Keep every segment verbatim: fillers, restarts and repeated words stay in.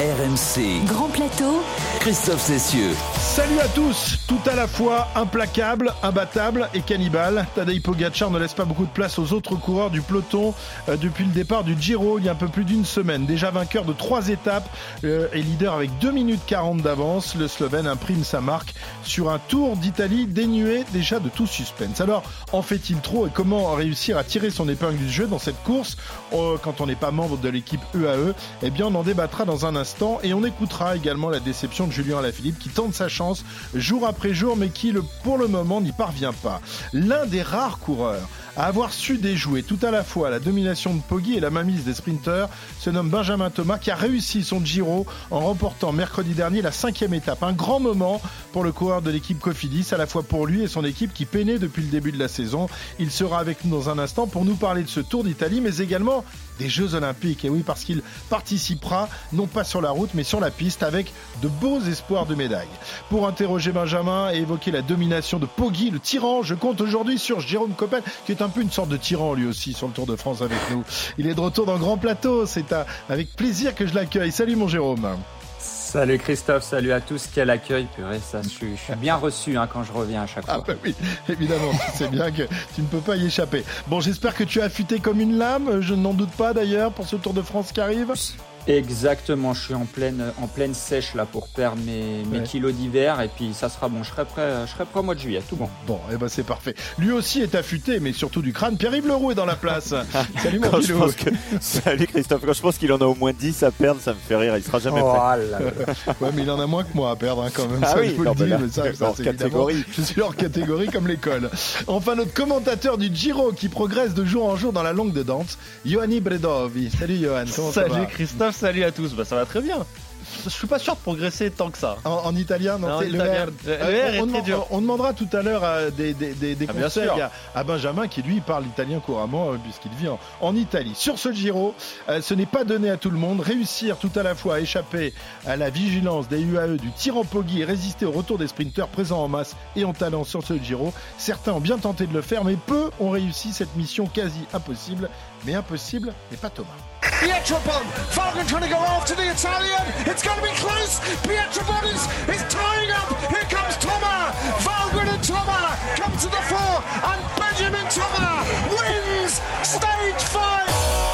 R M C Grand Plateau, Christophe Cessieux. Salut à tous, tout à la fois implacable, imbattable et cannibale. Tadej Pogacar ne laisse pas beaucoup de place aux autres coureurs du peloton euh, depuis le départ du Giro il y a un peu plus d'une semaine. Déjà vainqueur de trois étapes euh, et leader avec deux minutes quarante d'avance, le Slovène imprime sa marque sur un Tour d'Italie dénué déjà de tout suspense. Alors, en fait-il trop et comment réussir à tirer son épingle du jeu dans cette course euh, quand on n'est pas membre de l'équipe U A E? Eh bien, on en débattra dans un instant et on écoutera également la déception de Julien Alaphilippe qui tente sa chance jour après jour mais qui le, pour le moment n'y parvient pas. L'un des rares coureurs à avoir su déjouer tout à la fois la domination de Poggi et la mainmise des sprinteurs se nomme Benjamin Thomas qui a réussi son Giro en remportant mercredi dernier la cinquième étape. Un grand moment pour le coureur de l'équipe Cofidis, à la fois pour lui et son équipe qui peinait depuis le début de la saison. Il sera avec nous dans un instant pour nous parler de ce Tour d'Italie mais également des Jeux Olympiques. Et oui, parce qu'il participera non pas sur la route mais sur la piste avec de beaux espoirs de médailles. Pour interroger Benjamin et évoquer la domination de Poggi, le tyran, je compte aujourd'hui sur Jérôme Coppel qui est un peu une sorte de tyran lui aussi sur le Tour de France avec nous. Il est de retour dans Grand Plateau, c'est à, avec plaisir que je l'accueille. Salut mon Jérôme. Salut Christophe, salut à tous, quel accueil, purée, ça, je, suis, je suis bien reçu hein, quand je reviens à chaque fois. Ah bah oui, évidemment, tu sais bien que tu ne peux pas y échapper. Bon, j'espère que tu as affûté comme une lame, je n'en doute pas d'ailleurs pour ce Tour de France qui arrive. Exactement, je suis en pleine, en pleine sèche là pour perdre mes, mes ouais. kilos d'hiver et puis ça sera bon, je serai prêt, je serai prêt au mois de juillet, tout bon. Bon, et eh ben c'est parfait. Lui aussi est affûté, mais surtout du crâne. Pierre-Yves Leroux est dans la place. Salut mon je pense que... Salut Christophe, quand je pense qu'il en a au moins dix à perdre, ça me fait rire, il sera jamais oh, prêt. Là, là. Ouais, mais il en a moins que moi à perdre hein, quand même, ah ça oui, je vous le dis, mais ça, ça c'est catégorie. Je suis hors catégorie comme l'école. Enfin, notre commentateur du Giro qui progresse de jour en jour dans la longue de Dante, Ioannis Bredovi. Salut Johan, comment ça va? Salut Christophe, salut à tous. Bah, ça va très bien. Je suis pas sûr de progresser tant que ça. En, en italien, non, non c'est en le italien. R. Le R est on, très on, dur. On demandera tout à l'heure euh, des, des, des, des ah, conseils à, à Benjamin qui lui parle italien couramment euh, puisqu'il vit en, en Italie. Sur ce Giro, euh, ce n'est pas donné à tout le monde. Réussir tout à la fois à échapper à la vigilance des U A E du tyran Poggi et résister au retour des sprinteurs présents en masse et en talent sur ce Giro. Certains ont bien tenté de le faire, mais peu ont réussi cette mission quasi impossible. Mais impossible n'est pas Thomas. Pietro Bon, Falcon trying to go after the Italian. It's going to be close. Pietro Bon is, is tying up. Here comes Thomas. Falcon and Thomas come to the fore. And Benjamin Thomas wins stage five.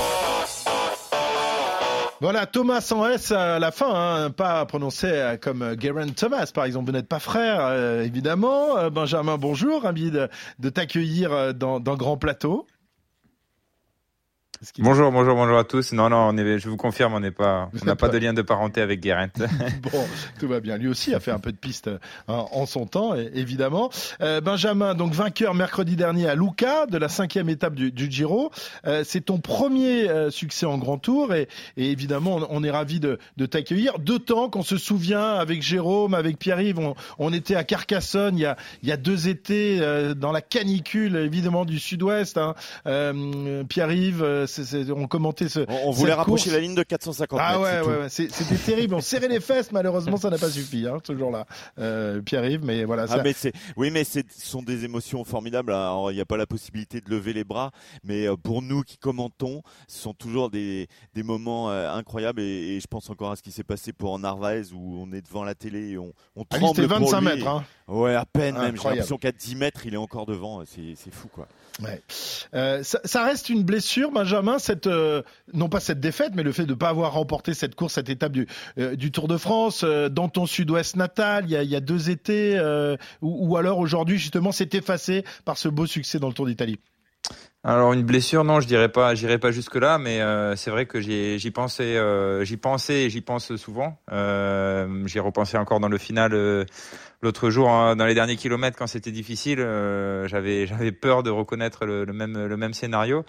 Voilà, Thomas sans S à la fin, hein, pas prononcé comme Geraint Thomas, par exemple. Vous n'êtes pas frère, euh, évidemment. Euh, Benjamin, bonjour, ravi de, de t'accueillir dans, dans Grand Plateau. Bonjour, bonjour, bonjour à tous. Non, non, on est, je vous confirme, on n'est pas, on n'a pas de lien de parenté avec Geraint. Bon, tout va bien. Lui aussi a fait un peu de piste hein, en son temps, évidemment. Euh, Benjamin, donc vainqueur mercredi dernier à Lucca de la cinquième étape du, du Giro. Euh, c'est ton premier euh, succès en Grand Tour et, et évidemment, on, on est ravi de, de t'accueillir. D'autant qu'on se souvient avec Jérôme, avec Pierre-Yves, on, on était à Carcassonne il y a, il y a deux étés euh, dans la canicule, évidemment du Sud-Ouest. Hein. Euh, Pierre-Yves. C'est, c'est, on commentait ce. On, on voulait rapprocher la ligne de quatre cent cinquante mètres. Ah ouais, ouais, ouais. C'est, c'était terrible. On serrait les fesses. Malheureusement, ça n'a pas suffi, hein, ce jour-là. Euh, Pierre-Yves, mais voilà. Ah, ça... mais c'est, oui, mais c'est, ce sont des émotions formidables. Alors, il n'y a pas la possibilité de lever les bras, mais pour nous qui commentons, ce sont toujours des, des moments euh, incroyables. Et, et je pense encore à ce qui s'est passé pour Narvaez où on est devant la télé et on, on ah, tremble c'était vingt-cinq pour lui. Mètres, hein. Ouais, à peine Incroyable. même. J'ai l'impression qu'à dix mètres, il est encore devant. C'est, c'est fou, quoi. Ouais. Euh, ça, ça reste une blessure, Benjamin, cette, euh, non pas cette défaite, mais le fait de ne pas avoir remporté cette course, cette étape du, euh, du Tour de France, euh, dans ton Sud-Ouest natal, il y a, il y a deux étés, euh, ou, ou alors aujourd'hui, justement, c'est effacé par ce beau succès dans le Tour d'Italie. Alors une blessure, non, je dirais pas, j'irai pas jusque là, mais euh, c'est vrai que j'y, j'y pensais, euh, j'y pensais et j'y pense souvent. Euh, j'y repensé encore dans le final euh, l'autre jour, hein, dans les derniers kilomètres quand c'était difficile. Euh, j'avais, j'avais peur de reconnaître le, le même, le même scénario.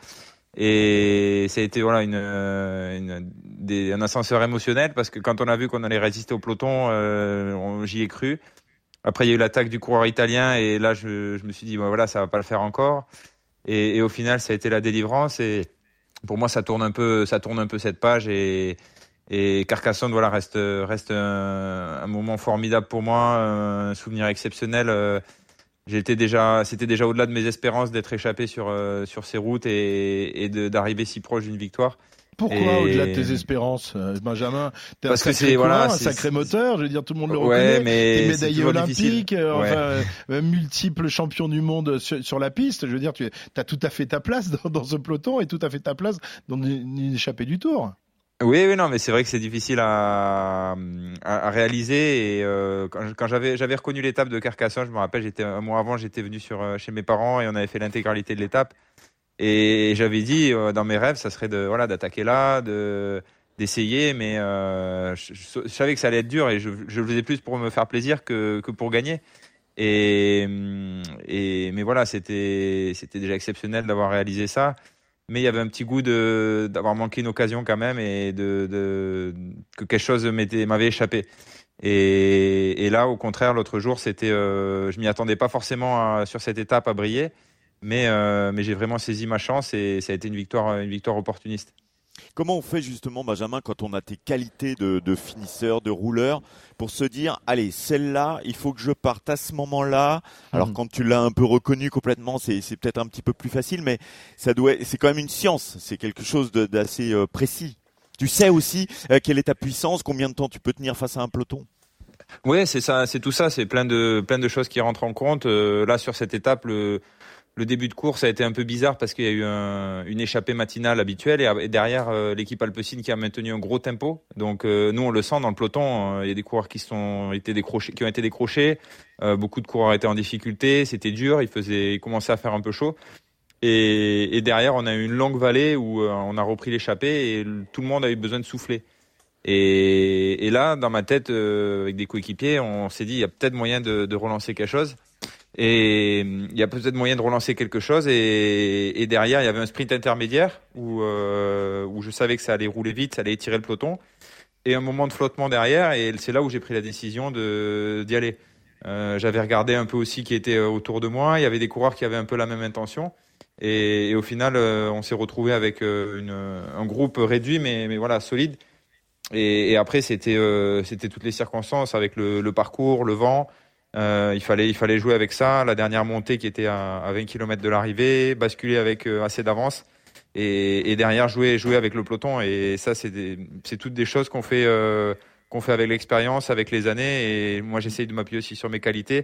Et ça a été voilà une, une des, un ascenseur émotionnel parce que quand on a vu qu'on allait résister au peloton, euh, on, j'y ai cru. Après il y a eu l'attaque du coureur italien et là je, je me suis dit bah, voilà ça va pas le faire encore. Et, et au final, ça a été la délivrance. Et pour moi, ça tourne un peu, ça tourne un peu cette page. Et, et Carcassonne, voilà, reste, reste un, un moment formidable pour moi, un souvenir exceptionnel. J'étais déjà, c'était déjà au-delà de mes espérances d'être échappé sur sur ces routes et, et de, d'arriver si proche d'une victoire. Pourquoi, et... au-delà de tes espérances, Benjamin? T'es Parce un que sacré c'est coureur, voilà, un c'est, sacré moteur, je veux dire, tout le monde le ouais, reconnaît. mais T'es médaillé olympique, euh, ouais. enfin, euh, multiple champion du monde sur, sur la piste. Je veux dire, tu as tout à fait ta place dans, dans ce peloton et tout à fait ta place dans une, une échappée du Tour. Oui, oui, non, mais c'est vrai que c'est difficile à, à, à réaliser. Et euh, quand, quand j'avais, j'avais reconnu l'étape de Carcassonne, je me rappelle, j'étais un mois avant, j'étais venu sur chez mes parents et on avait fait l'intégralité de l'étape. Et j'avais dit euh, dans mes rêves, ça serait de voilà d'attaquer là, de d'essayer, mais euh, je, je, je savais que ça allait être dur et je, je le faisais plus pour me faire plaisir que que pour gagner. Et et mais voilà, c'était c'était déjà exceptionnel d'avoir réalisé ça. Mais il y avait un petit goût de d'avoir manqué une occasion quand même et de, de que quelque chose m'était m'avait échappé. Et, et là, au contraire, l'autre jour, c'était, euh, je m'y attendais pas forcément à, sur cette étape à briller, mais euh, mais j'ai vraiment saisi ma chance et ça a été une victoire une victoire opportuniste. Comment on fait justement, Benjamin, quand on a tes qualités de, de finisseur, de rouleur, pour se dire, allez, celle-là, il faut que je parte à ce moment-là. Alors, mmh. quand tu l'as un peu reconnu complètement, c'est, c'est peut-être un petit peu plus facile, mais ça doit, c'est quand même une science. C'est quelque chose de, d'assez euh, précis. Tu sais aussi euh, quelle est ta puissance, combien de temps tu peux tenir face à un peloton. Oui, c'est ça, c'est tout ça. C'est plein de plein de choses qui rentrent en compte. Euh, là, sur cette étape, le Le début de course a été un peu bizarre parce qu'il y a eu un, une échappée matinale habituelle et, et derrière euh, l'équipe Alpecin qui a maintenu un gros tempo. Donc euh, nous on le sent dans le peloton, euh, il y a des coureurs qui sont été décrochés, qui ont été décrochés. Euh, beaucoup de coureurs étaient en difficulté, c'était dur, il faisait, il commençait à faire un peu chaud. Et, et derrière on a eu une longue vallée où euh, on a repris l'échappée et tout le monde a eu besoin de souffler. Et, et là dans ma tête euh, avec des coéquipiers, on s'est dit il y a peut-être moyen de, de relancer quelque chose. Et il y a peut-être moyen de relancer quelque chose et, et derrière il y avait un sprint intermédiaire où euh, où je savais que ça allait rouler vite, ça allait étirer le peloton et un moment de flottement derrière et c'est là où j'ai pris la décision de d'y aller. Euh, j'avais regardé un peu aussi qui était autour de moi, il y avait des coureurs qui avaient un peu la même intention et, et au final euh, on s'est retrouvé avec euh, une, un groupe réduit mais mais voilà solide et, et après c'était euh, c'était toutes les circonstances avec le, le parcours, le vent. Euh, il fallait, il fallait jouer avec ça. La dernière montée qui était à, à vingt kilomètres de l'arrivée, basculer avec euh, assez d'avance et, et derrière jouer, jouer avec le peloton. Et ça, c'est, des, c'est toutes des choses qu'on fait, euh, qu'on fait avec l'expérience, avec les années. Et moi, j'essaye de m'appuyer aussi sur mes qualités.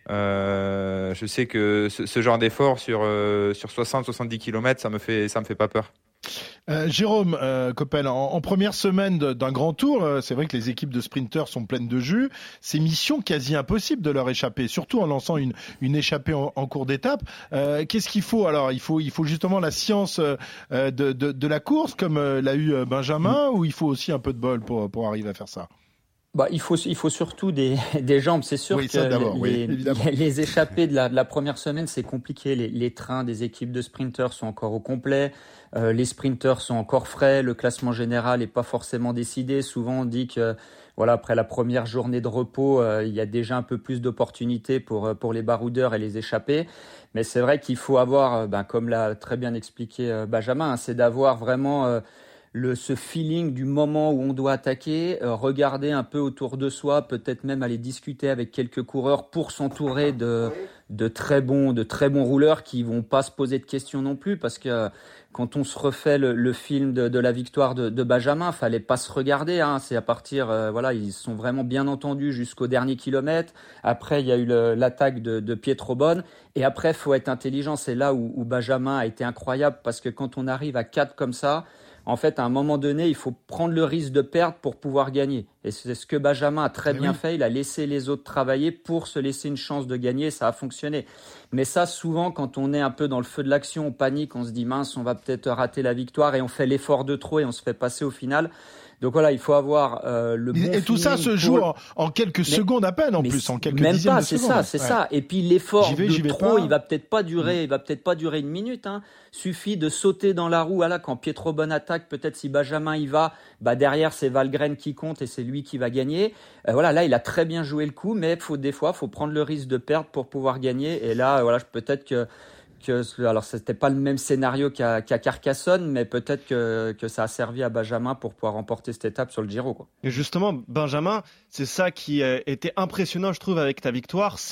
Euh, je sais que ce, ce genre d'effort sur, euh, sur soixante à soixante-dix kilomètres, ça me fait, ça me fait pas peur. Euh, Jérôme euh, Coppel, en, en première semaine de, d'un grand tour, euh, c'est vrai que les équipes de sprinteurs sont pleines de jus. C'est mission quasi impossible de leur échapper, surtout en lançant une, une échappée en, en cours d'étape. Euh, qu'est-ce qu'il faut alors ? Il faut, il faut justement la science euh, de, de, de la course, comme euh, l'a eu Benjamin, mmh. ou il faut aussi un peu de bol pour, pour arriver à faire ça ? Bah, il faut, il faut surtout des, des jambes. C'est sûr oui, que les, oui, les, les échappées de la, de la première semaine, c'est compliqué. Les, les trains des équipes de sprinteurs sont encore au complet. Euh, les sprinteurs sont encore frais. Le classement général n'est pas forcément décidé. Souvent, on dit que, voilà, après la première journée de repos, euh, il y a déjà un peu plus d'opportunités pour, pour les baroudeurs et les échappées. Mais c'est vrai qu'il faut avoir, ben, comme l'a très bien expliqué Benjamin, hein, c'est d'avoir vraiment, euh, Le, ce feeling du moment où on doit attaquer, euh, regarder un peu autour de soi, peut-être même aller discuter avec quelques coureurs pour s'entourer de, de très bons, de très bons rouleurs qui vont pas se poser de questions non plus, parce que euh, quand on se refait le, le film de, de la victoire de, de Benjamin, fallait pas se regarder, hein, c'est à partir, euh, voilà, ils sont vraiment bien entendus jusqu'au dernier kilomètre. Après, il y a eu le, l'attaque de, de Pietro Bonne, et après, faut être intelligent. C'est là où, où Benjamin a été incroyable, parce que quand on arrive à quatre comme ça, en fait, à un moment donné, il faut prendre le risque de perdre pour pouvoir gagner. Et c'est ce que Benjamin a très Mais bien oui. fait. Il a laissé les autres travailler pour se laisser une chance de gagner. Ça a fonctionné. Mais ça, souvent, quand on est un peu dans le feu de l'action, on panique, on se dit mince, on va peut-être rater la victoire et on fait l'effort de trop et on se fait passer au final. Donc voilà, il faut avoir euh, le bon. Et tout ça se joue pour... en, en quelques mais, secondes à peine, en plus, en quelques même dizaines pas, de c'est secondes. ça, c'est ouais. ça. Et puis l'effort vais, de trop, pas. il va peut-être pas durer, mmh. il va peut-être pas durer une minute. Hein. Suffit de sauter dans la roue. Voilà, quand Pietro Bonne attaque, peut-être si Benjamin y va, bah derrière c'est Valgren qui compte et c'est lui qui va gagner. Euh, voilà, là il a très bien joué le coup, mais faut des fois, faut prendre le risque de perdre pour pouvoir gagner. Et là, voilà, peut-être que. Que, alors, c'était pas le même scénario qu'à, qu'à Carcassonne, mais peut-être que, que ça a servi à Benjamin pour pouvoir remporter cette étape sur le Giro, quoi. Et justement, Benjamin, c'est ça qui était impressionnant, je trouve, avec ta victoire, c'est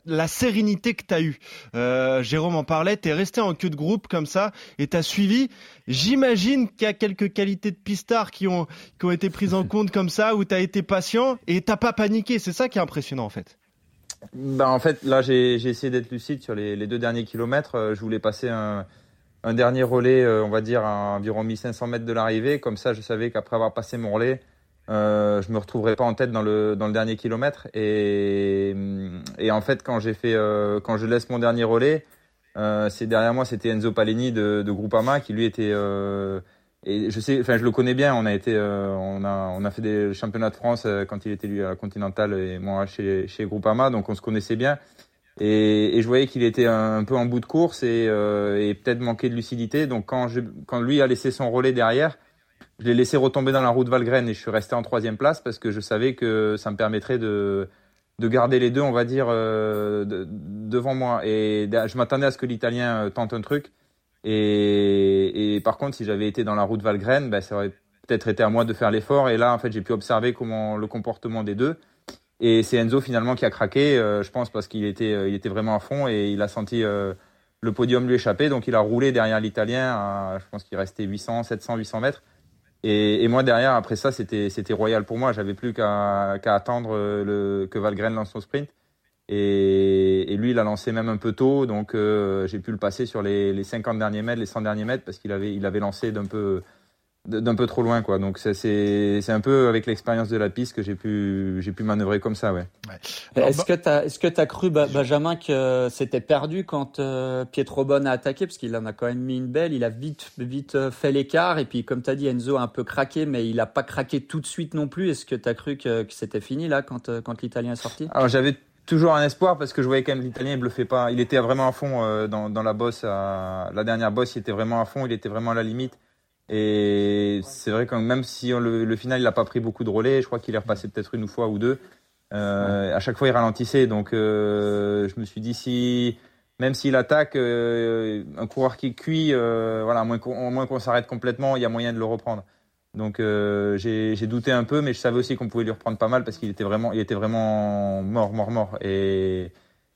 la sérénité que tu as eue. Euh, Jérôme en parlait, tu es resté en queue de groupe comme ça et tu as suivi. J'imagine qu'il y a quelques qualités de pistard qui ont, qui ont été prises en compte comme ça, où tu as été patient et tu n'as pas paniqué. C'est ça qui est impressionnant en fait. Ben, en fait, là, j'ai, j'ai essayé d'être lucide sur les, les deux derniers kilomètres. Euh, je voulais passer un, un dernier relais, euh, on va dire, à environ mille cinq cents mètres de l'arrivée. Comme ça, je savais qu'après avoir passé mon relais, Euh, je me retrouverai pas en tête dans le dans le dernier kilomètre et et en fait quand j'ai fait euh, quand je laisse mon dernier relais, euh, c'est derrière moi c'était Enzo Paleni de de Groupama qui lui était euh, et je sais enfin je le connais bien, on a été euh, on a on a fait des championnats de France euh, quand il était lui à la Continentale et moi chez chez Groupama, donc on se connaissait bien et et je voyais qu'il était un, un peu en bout de course et euh, et peut-être manqué de lucidité, donc quand je quand lui a laissé son relais derrière, je l'ai laissé retomber dans la roue de Valgren et je suis resté en troisième place parce que je savais que ça me permettrait de, de garder les deux, on va dire, euh, de, devant moi. Et je m'attendais à ce que l'Italien tente un truc. Et, et par contre, si j'avais été dans la roue de Valgren, ben, ça aurait peut-être été à moi de faire l'effort. Et là, en fait, j'ai pu observer comment le comportement des deux. Et c'est Enzo finalement qui a craqué, euh, je pense, parce qu'il était, il était vraiment à fond et il a senti euh, le podium lui échapper. Donc il a roulé derrière l'Italien, à, je pense qu'il restait huit cents, sept cents, huit cents mètres. Et, et moi derrière, après ça, c'était c'était royal pour moi. J'avais plus qu'à qu'à attendre le que Valgren lance son sprint. Et, et lui, il a lancé même un peu tôt, donc euh, j'ai pu le passer sur les les cinquante derniers mètres, les cent derniers mètres, parce qu'il avait il avait lancé d'un peu d'un peu trop loin, quoi. Donc c'est c'est c'est un peu avec l'expérience de la piste que j'ai pu j'ai pu manœuvrer comme ça, ouais. ouais. Alors, est-ce bah... que t'as est-ce que t'as cru Benjamin que c'était perdu quand euh, Pietro Bonne a attaqué, parce qu'il en a quand même mis une belle, il a vite vite fait l'écart et puis comme t'as dit, Enzo a un peu craqué, mais il a pas craqué tout de suite non plus. Est-ce que t'as cru que, que c'était fini là quand quand l'Italien est sorti? Alors j'avais toujours un espoir parce que je voyais quand même l'Italien, il bluffait pas, il était vraiment à fond euh, dans dans la bosse, à... la dernière bosse, il était vraiment à fond, il était vraiment à la limite. Et c'est vrai que même si on, le, le final il a pas pris beaucoup de relais, je crois qu'il est repassé peut-être une fois ou deux. Euh, à chaque fois il ralentissait, donc euh, je me suis dit si même s'il attaque, euh, un coureur qui cuit, euh, voilà, à moins qu'on, à moins qu'on s'arrête complètement, il y a moyen de le reprendre. Donc euh, j'ai, j'ai douté un peu, mais je savais aussi qu'on pouvait lui reprendre pas mal parce qu'il était vraiment, il était vraiment mort, mort, mort. Et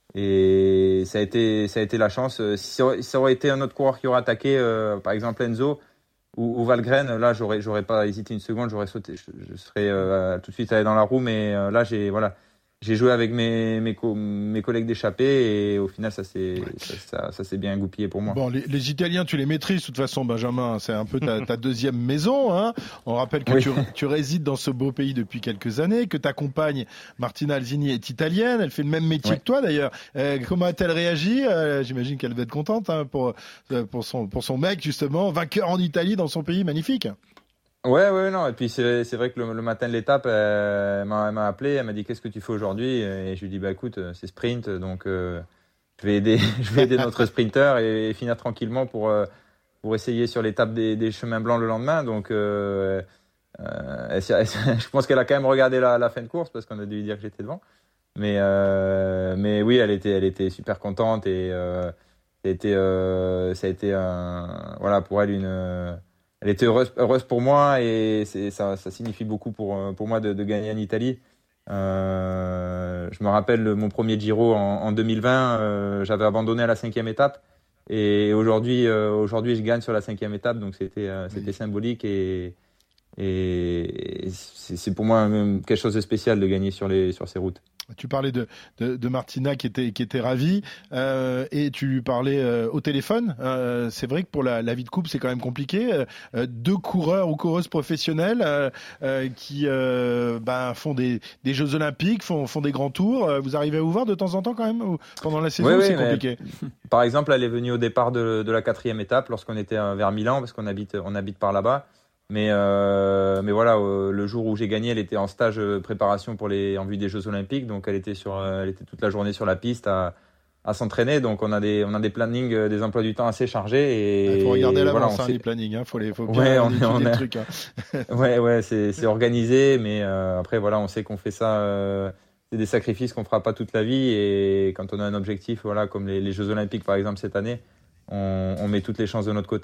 et ça a été, ça a été la chance. Si ça aurait, si ça aurait été un autre coureur qui aurait attaqué, euh, par exemple Enzo ou, ou Valgren, là j'aurais j'aurais pas hésité une seconde, j'aurais sauté, je, je serais euh, tout de suite allé dans la roue, mais euh, là j'ai voilà j'ai joué avec mes mes, co- mes collègues d'échappée et au final ça s'est ouais. ça, ça, ça s'est bien goupillé pour moi. Bon, les, les Italiens tu les maîtrises de toute façon, Benjamin, c'est un peu ta, ta deuxième maison, hein. On rappelle que oui. tu, tu résides dans ce beau pays depuis quelques années, que ta compagne Martina Alzini est italienne, elle fait le même métier ouais. que toi d'ailleurs. Euh, comment a-t-elle réagi? euh, J'imagine qu'elle va être contente hein, pour pour son pour son mec justement, vainqueur en Italie dans son pays magnifique. Ouais, ouais, non. Et puis c'est, c'est vrai que le, le matin de l'étape, elle m'a, elle m'a appelé, elle m'a dit qu'est-ce que tu fais aujourd'hui? Et je lui ai dit bah écoute, c'est sprint, donc euh, je vais aider, je vais aider notre sprinter et, et finir tranquillement pour euh, pour essayer sur l'étape des, des chemins blancs le lendemain. Donc euh, euh, elle, elle, je pense qu'elle a quand même regardé la, la fin de course parce qu'on a dû lui dire que j'étais devant. Mais euh, mais oui, elle était, elle était super contente et euh, ça a été, euh, ça a été un, voilà pour elle une Elle était heureuse, heureuse pour moi et c'est, ça, ça signifie beaucoup pour, pour moi de, de gagner en Italie. Euh, je me rappelle mon premier Giro en, en deux mille vingt, euh, j'avais abandonné à la cinquième étape et aujourd'hui, euh, aujourd'hui je gagne sur la cinquième étape, donc c'était, euh, c'était oui. symbolique et, et c'est, c'est pour moi quelque chose de spécial de gagner sur, les, sur ces routes. Tu parlais de, de, de Martina qui était, qui était ravie euh, et tu lui parlais euh, au téléphone. Euh, c'est vrai que pour la, la vie de couple, c'est quand même compliqué. Euh, deux coureurs ou coureuses professionnelles euh, euh, qui euh, ben, font des, des Jeux Olympiques, font, font des grands tours. Vous arrivez à vous voir de temps en temps quand même ou pendant la saison? Oui, c'est oui, compliqué. Par exemple, elle est venue au départ de, de la quatrième étape lorsqu'on était vers Milan parce qu'on habite, on habite par là-bas. Mais, euh, mais voilà, euh, le jour où j'ai gagné, elle était en stage de préparation pour les, en vue des Jeux Olympiques. Donc, elle était, sur, elle était toute la journée sur la piste à, à s'entraîner. Donc, on a des, on a des plannings, des emplois du temps assez chargés. Il faut regarder à l'avance voilà, hein, les plannings. Il faut, les, faut bien ouais, on est, on les est... trucs. Hein. ouais, ouais, c'est, c'est organisé. Mais euh, après, voilà, on sait qu'on fait ça. Euh, c'est des sacrifices qu'on fera pas toute la vie. Et quand on a un objectif, voilà, comme les, les Jeux Olympiques, par exemple, cette année, on, on met toutes les chances de notre côté.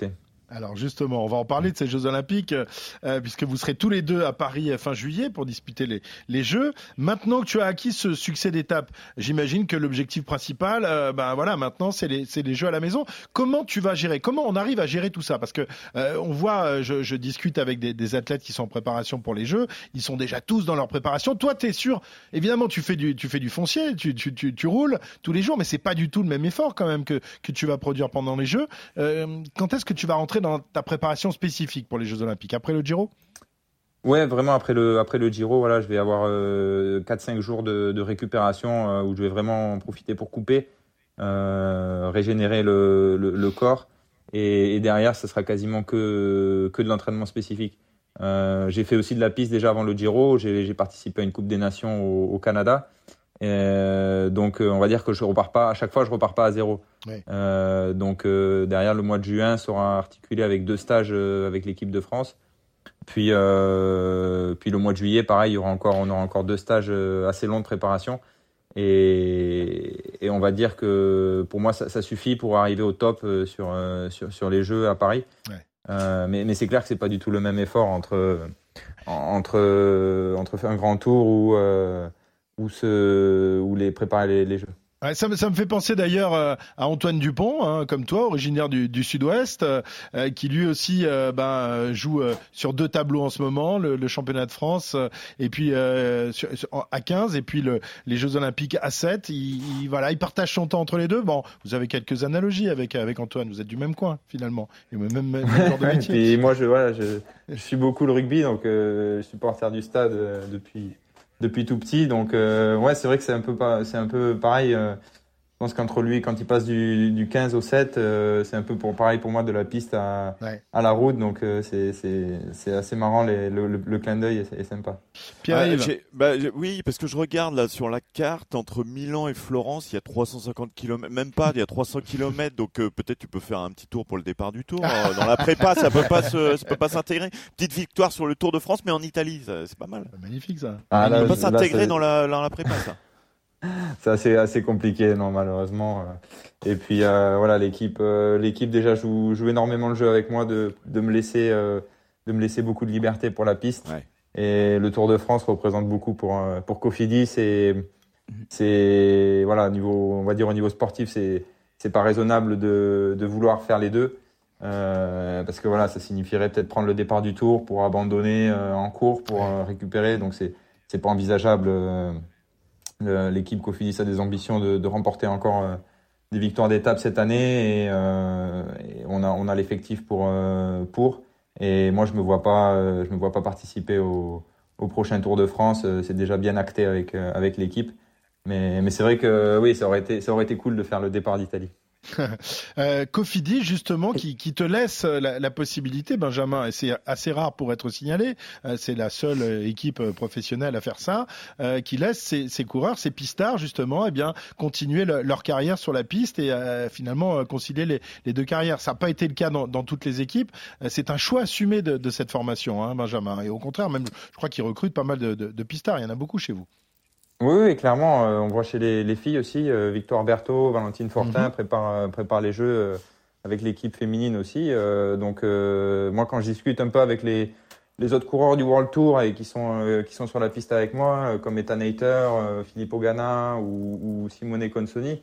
Alors justement, on va en parler de ces Jeux Olympiques, euh, puisque vous serez tous les deux à Paris fin juillet pour disputer les, les Jeux. Maintenant que tu as acquis ce succès d'étape, j'imagine que l'objectif principal, euh, ben voilà, maintenant c'est les, c'est les Jeux à la maison. Comment tu vas gérer ? Comment on arrive à gérer tout ça ? Parce que euh, on voit, je, je discute avec des, des athlètes qui sont en préparation pour les Jeux, ils sont déjà tous dans leur préparation. Toi, t'es sûr ? Évidemment, tu fais du, tu fais du foncier, tu, tu, tu, tu roules tous les jours, mais c'est pas du tout le même effort quand même que que tu vas produire pendant les Jeux. Euh, quand est-ce que tu vas rentrer dans ta préparation spécifique pour les Jeux Olympiques, après le Giro ? Ouais, vraiment après le après le Giro, voilà, je vais avoir euh, quatre cinq jours de, de récupération euh, où je vais vraiment en profiter pour couper, euh, régénérer le, le, le corps et, et derrière, ça sera quasiment que que de l'entraînement spécifique. Euh, j'ai fait aussi de la piste déjà avant le Giro, j'ai, j'ai participé à une Coupe des Nations au, au Canada. Euh, donc euh, on va dire que je repars pas à chaque fois je repars pas à zéro. Oui. Euh, donc euh, derrière le mois de juin sera articulé avec deux stages euh, avec l'équipe de France. Puis euh, puis le mois de juillet pareil, il y aura encore on aura encore deux stages euh, assez longs de préparation et et on va dire que pour moi ça, ça suffit pour arriver au top euh, sur euh, sur sur les Jeux à Paris. Ouais. Euh, mais mais c'est clair que c'est pas du tout le même effort entre entre entre faire un grand tour ou euh, ou, se, ou les préparer les, les Jeux. Ouais, ça, me, ça me fait penser d'ailleurs euh, à Antoine Dupont, hein, comme toi, originaire du, du Sud-Ouest, euh, qui lui aussi euh, ben, joue euh, sur deux tableaux en ce moment, le, le championnat de France euh, et puis euh, sur, sur, à quinze et puis le, les Jeux Olympiques à sept. Il, il, voilà, il partage son temps entre les deux. Bon, vous avez quelques analogies avec avec Antoine. Vous êtes du même coin finalement, et même, même, même genre de métier. Et moi, je voilà, je, je suis beaucoup le rugby, donc euh, je suis supporter du stade euh, depuis. depuis tout petit, donc euh, ouais, c'est vrai que c'est un peu pas, c'est un peu pareil. Euh, je pense qu'entre lui, quand il passe du, du quinze au sept, euh, c'est un peu pour pareil pour moi de la piste à, ouais. à la route, donc euh, c'est c'est c'est assez marrant. Les, le, le, le clin d'œil est, est sympa. Pierre-Yves. Ouais, bah, oui, parce que je regarde là sur la carte entre Milan et Florence, il y a trois cent cinquante kilomètres, même pas, il y a trois cents kilomètres, donc euh, peut-être tu peux faire un petit tour pour le départ du Tour. euh, dans la prépa, ça peut pas se, ça peut pas s'intégrer. Petite victoire sur le Tour de France, mais en Italie, ça, c'est pas mal. Magnifique ça. Ah, là, peut pas s'intégrer là, dans la dans la prépa, ça. C'est assez assez compliqué, non, malheureusement. Et puis euh, voilà, l'équipe euh, l'équipe déjà joue joue énormément le jeu avec moi, de de me laisser euh, de me laisser beaucoup de liberté pour la piste. Ouais. Et le Tour de France représente beaucoup pour pour Cofidis. Et c'est voilà, niveau on va dire au niveau sportif, c'est c'est pas raisonnable de de vouloir faire les deux. Euh, parce que voilà, ça signifierait peut-être prendre le départ du Tour pour abandonner euh, en cours pour euh, récupérer. Donc c'est c'est pas envisageable. Euh, le, l'équipe Cofidis a des ambitions de, de remporter encore euh, des victoires d'étape cette année et, euh, et on a on a l'effectif pour euh, pour. Et moi je me vois pas euh, je me vois pas participer au au prochain Tour de France. Euh, c'est déjà bien acté avec euh, avec l'équipe. Mais mais c'est vrai que oui, ça aurait été ça aurait été cool de faire le départ d'Italie. euh, Cofidis justement qui, qui te laisse la, la possibilité, Benjamin, et c'est assez rare pour être signalé, euh, c'est la seule équipe professionnelle à faire ça, euh, qui laisse ses, ses coureurs, ses pistards justement, eh bien continuer le, leur carrière sur la piste et euh, finalement euh, concilier les, les deux carrières. Ça n'a pas été le cas dans, dans toutes les équipes. Euh, c'est un choix assumé de, de cette formation, hein, Benjamin. Et au contraire, même je crois qu'ils recrutent pas mal de, de, de pistards. Il y en a beaucoup chez vous. Oui, oui, clairement, euh, on voit chez les, les filles aussi, euh, Victoire Berthaud, Valentine Fortin mm-hmm. prépare, euh, prépare les jeux euh, avec l'équipe féminine aussi. Euh, donc euh, moi, quand je discute un peu avec les, les autres coureurs du World Tour et qui sont, euh, qui sont sur la piste avec moi, euh, comme Ethan Hayter, euh, Filippo Ganna ou, ou Simone Consoni,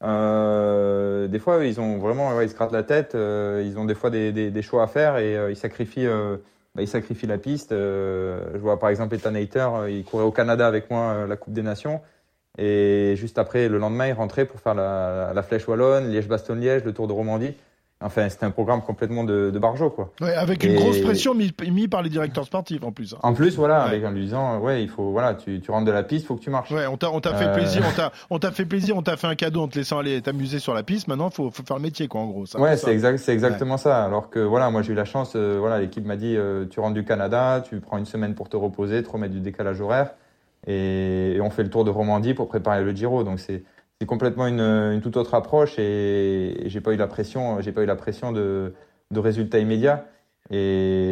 euh, des fois, ils ont vraiment, ouais, ils se grattent la tête, euh, ils ont des fois des, des, des choix à faire et euh, ils sacrifient... Euh, Bah, il sacrifie la piste. Euh, je vois par exemple Ethan Hayter, euh, il courait au Canada avec moi euh, la Coupe des Nations. Et juste après, le lendemain, il rentrait pour faire la, la Flèche Wallonne, Liège-Bastogne-Liège, le Tour de Romandie. Enfin, c'était un programme complètement de, de barjot, quoi. Ouais, avec une et... grosse pression mise mis par les directeurs sportifs en plus. Hein. En plus, voilà, ouais. avec en lui disant, ouais, il faut, voilà, tu, tu rentres de la piste, faut que tu marches. Ouais, on t'a, on t'a fait euh... plaisir, on t'a, on t'a fait plaisir, on t'a fait un cadeau en te laissant aller t'amuser sur la piste. Maintenant, faut, faut faire le métier, quoi, en gros. Ça, ouais, ça. c'est exact, c'est exactement ouais. ça. Alors que, voilà, moi, j'ai eu la chance, euh, voilà, l'équipe m'a dit, euh, tu rentres du Canada, tu prends une semaine pour te reposer, te remettre du décalage horaire, et, et on fait le Tour de Romandie pour préparer le Giro. Donc c'est, c'est complètement une, une toute autre approche et, et j'ai pas eu la pression, j'ai pas eu la pression de, de résultats immédiats.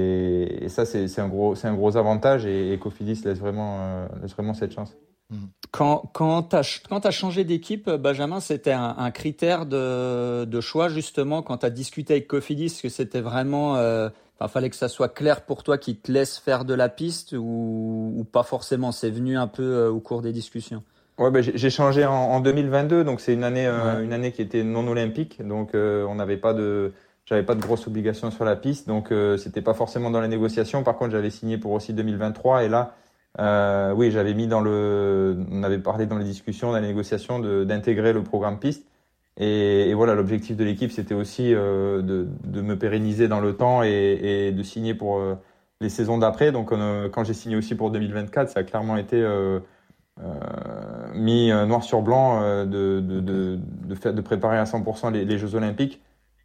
Et, et ça, c'est, c'est un gros, c'est un gros avantage et, et Cofidis laisse vraiment, euh, laisse vraiment cette chance. Quand, quand tu as quand t'as changé d'équipe, Benjamin, c'était un, un critère de, de choix, justement, quand tu as discuté avec Cofidis, que c'était vraiment... Euh, enfin, fallait que ça soit clair pour toi qu'ils te laissent faire de la piste ou, ou pas forcément. C'est venu un peu euh, au cours des discussions. Ouais, ben, j'ai, j'ai changé en, en deux mille vingt-deux, donc c'est une année, euh, Ouais. une année qui était non olympique, donc euh, on n'avait pas de... J'avais pas de grosses obligations sur la piste, donc euh, c'était pas forcément dans les négociations. Par contre, j'avais signé pour aussi deux mille vingt-trois, et là, euh, oui, j'avais mis dans le, on avait parlé dans les discussions, dans les négociations, de, d'intégrer le programme piste. Et, et voilà, l'objectif de l'équipe, c'était aussi euh, de, de me pérenniser dans le temps et, et de signer pour euh, les saisons d'après. Donc, euh, quand j'ai signé aussi pour deux mille vingt-quatre, ça a clairement été euh, euh, mis euh, noir sur blanc euh, de, de, de, de, faire, de préparer à cent pour cent les, les Jeux Olympiques.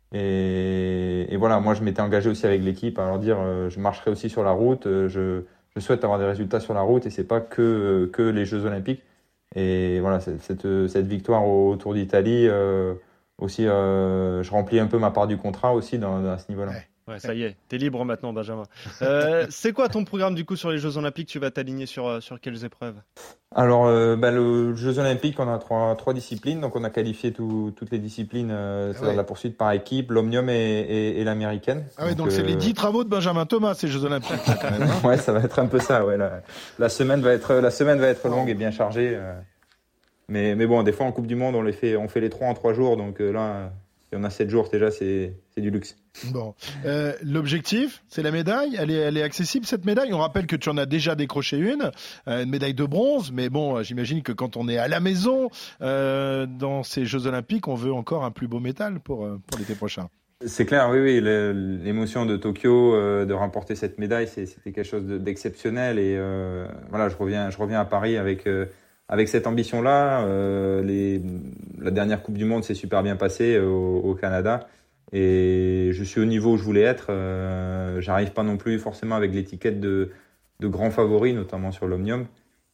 Et, et voilà, moi je m'étais engagé aussi avec l'équipe à leur dire euh, je marcherai aussi sur la route, euh, je, je souhaite avoir des résultats sur la route et c'est pas que, que les Jeux Olympiques. Et voilà, cette, cette, cette victoire au Tour d'Italie, euh, aussi, euh, je remplis un peu ma part du contrat aussi dans, dans à ce niveau-là. Ouais. Ouais, ça y est, t'es libre maintenant, Benjamin. Euh, c'est quoi ton programme du coup sur les Jeux Olympiques? Tu vas t'aligner sur, sur quelles épreuves? Alors, euh, bah, le Jeux Olympiques, on a trois, trois disciplines, donc on a qualifié tout, toutes les disciplines, euh, c'est-à-dire ouais. la poursuite par équipe, l'omnium et, et, et l'américaine. Ah ouais, donc, donc c'est euh... les dix travaux de Benjamin Thomas, ces Jeux Olympiques. Quand même, hein. Ouais, ça va être un peu ça. Ouais, la, la semaine va être, la semaine va être longue et bien chargée. Euh, mais, mais bon, des fois en Coupe du Monde, on les fait, on fait les trois en trois jours, donc euh, là, si on a sept jours déjà, c'est, c'est du luxe. Bon, euh, l'objectif, c'est la médaille. Elle est, elle est accessible cette médaille. On rappelle que tu en as déjà décroché une, euh, une médaille de bronze. Mais bon, j'imagine que quand on est à la maison euh, dans ces Jeux Olympiques, on veut encore un plus beau métal pour pour l'été prochain. C'est clair, oui, oui. Le, l'émotion de Tokyo, euh, de remporter cette médaille, c'est, c'était quelque chose de, d'exceptionnel. Et euh, voilà, je reviens, je reviens à Paris avec. Euh, Avec cette ambition-là, euh, les, la dernière Coupe du Monde s'est super bien passée au, au Canada et je suis au niveau où je voulais être. Euh, j'arrive pas non plus forcément avec l'étiquette de, de grand favori, notamment sur l'Omnium.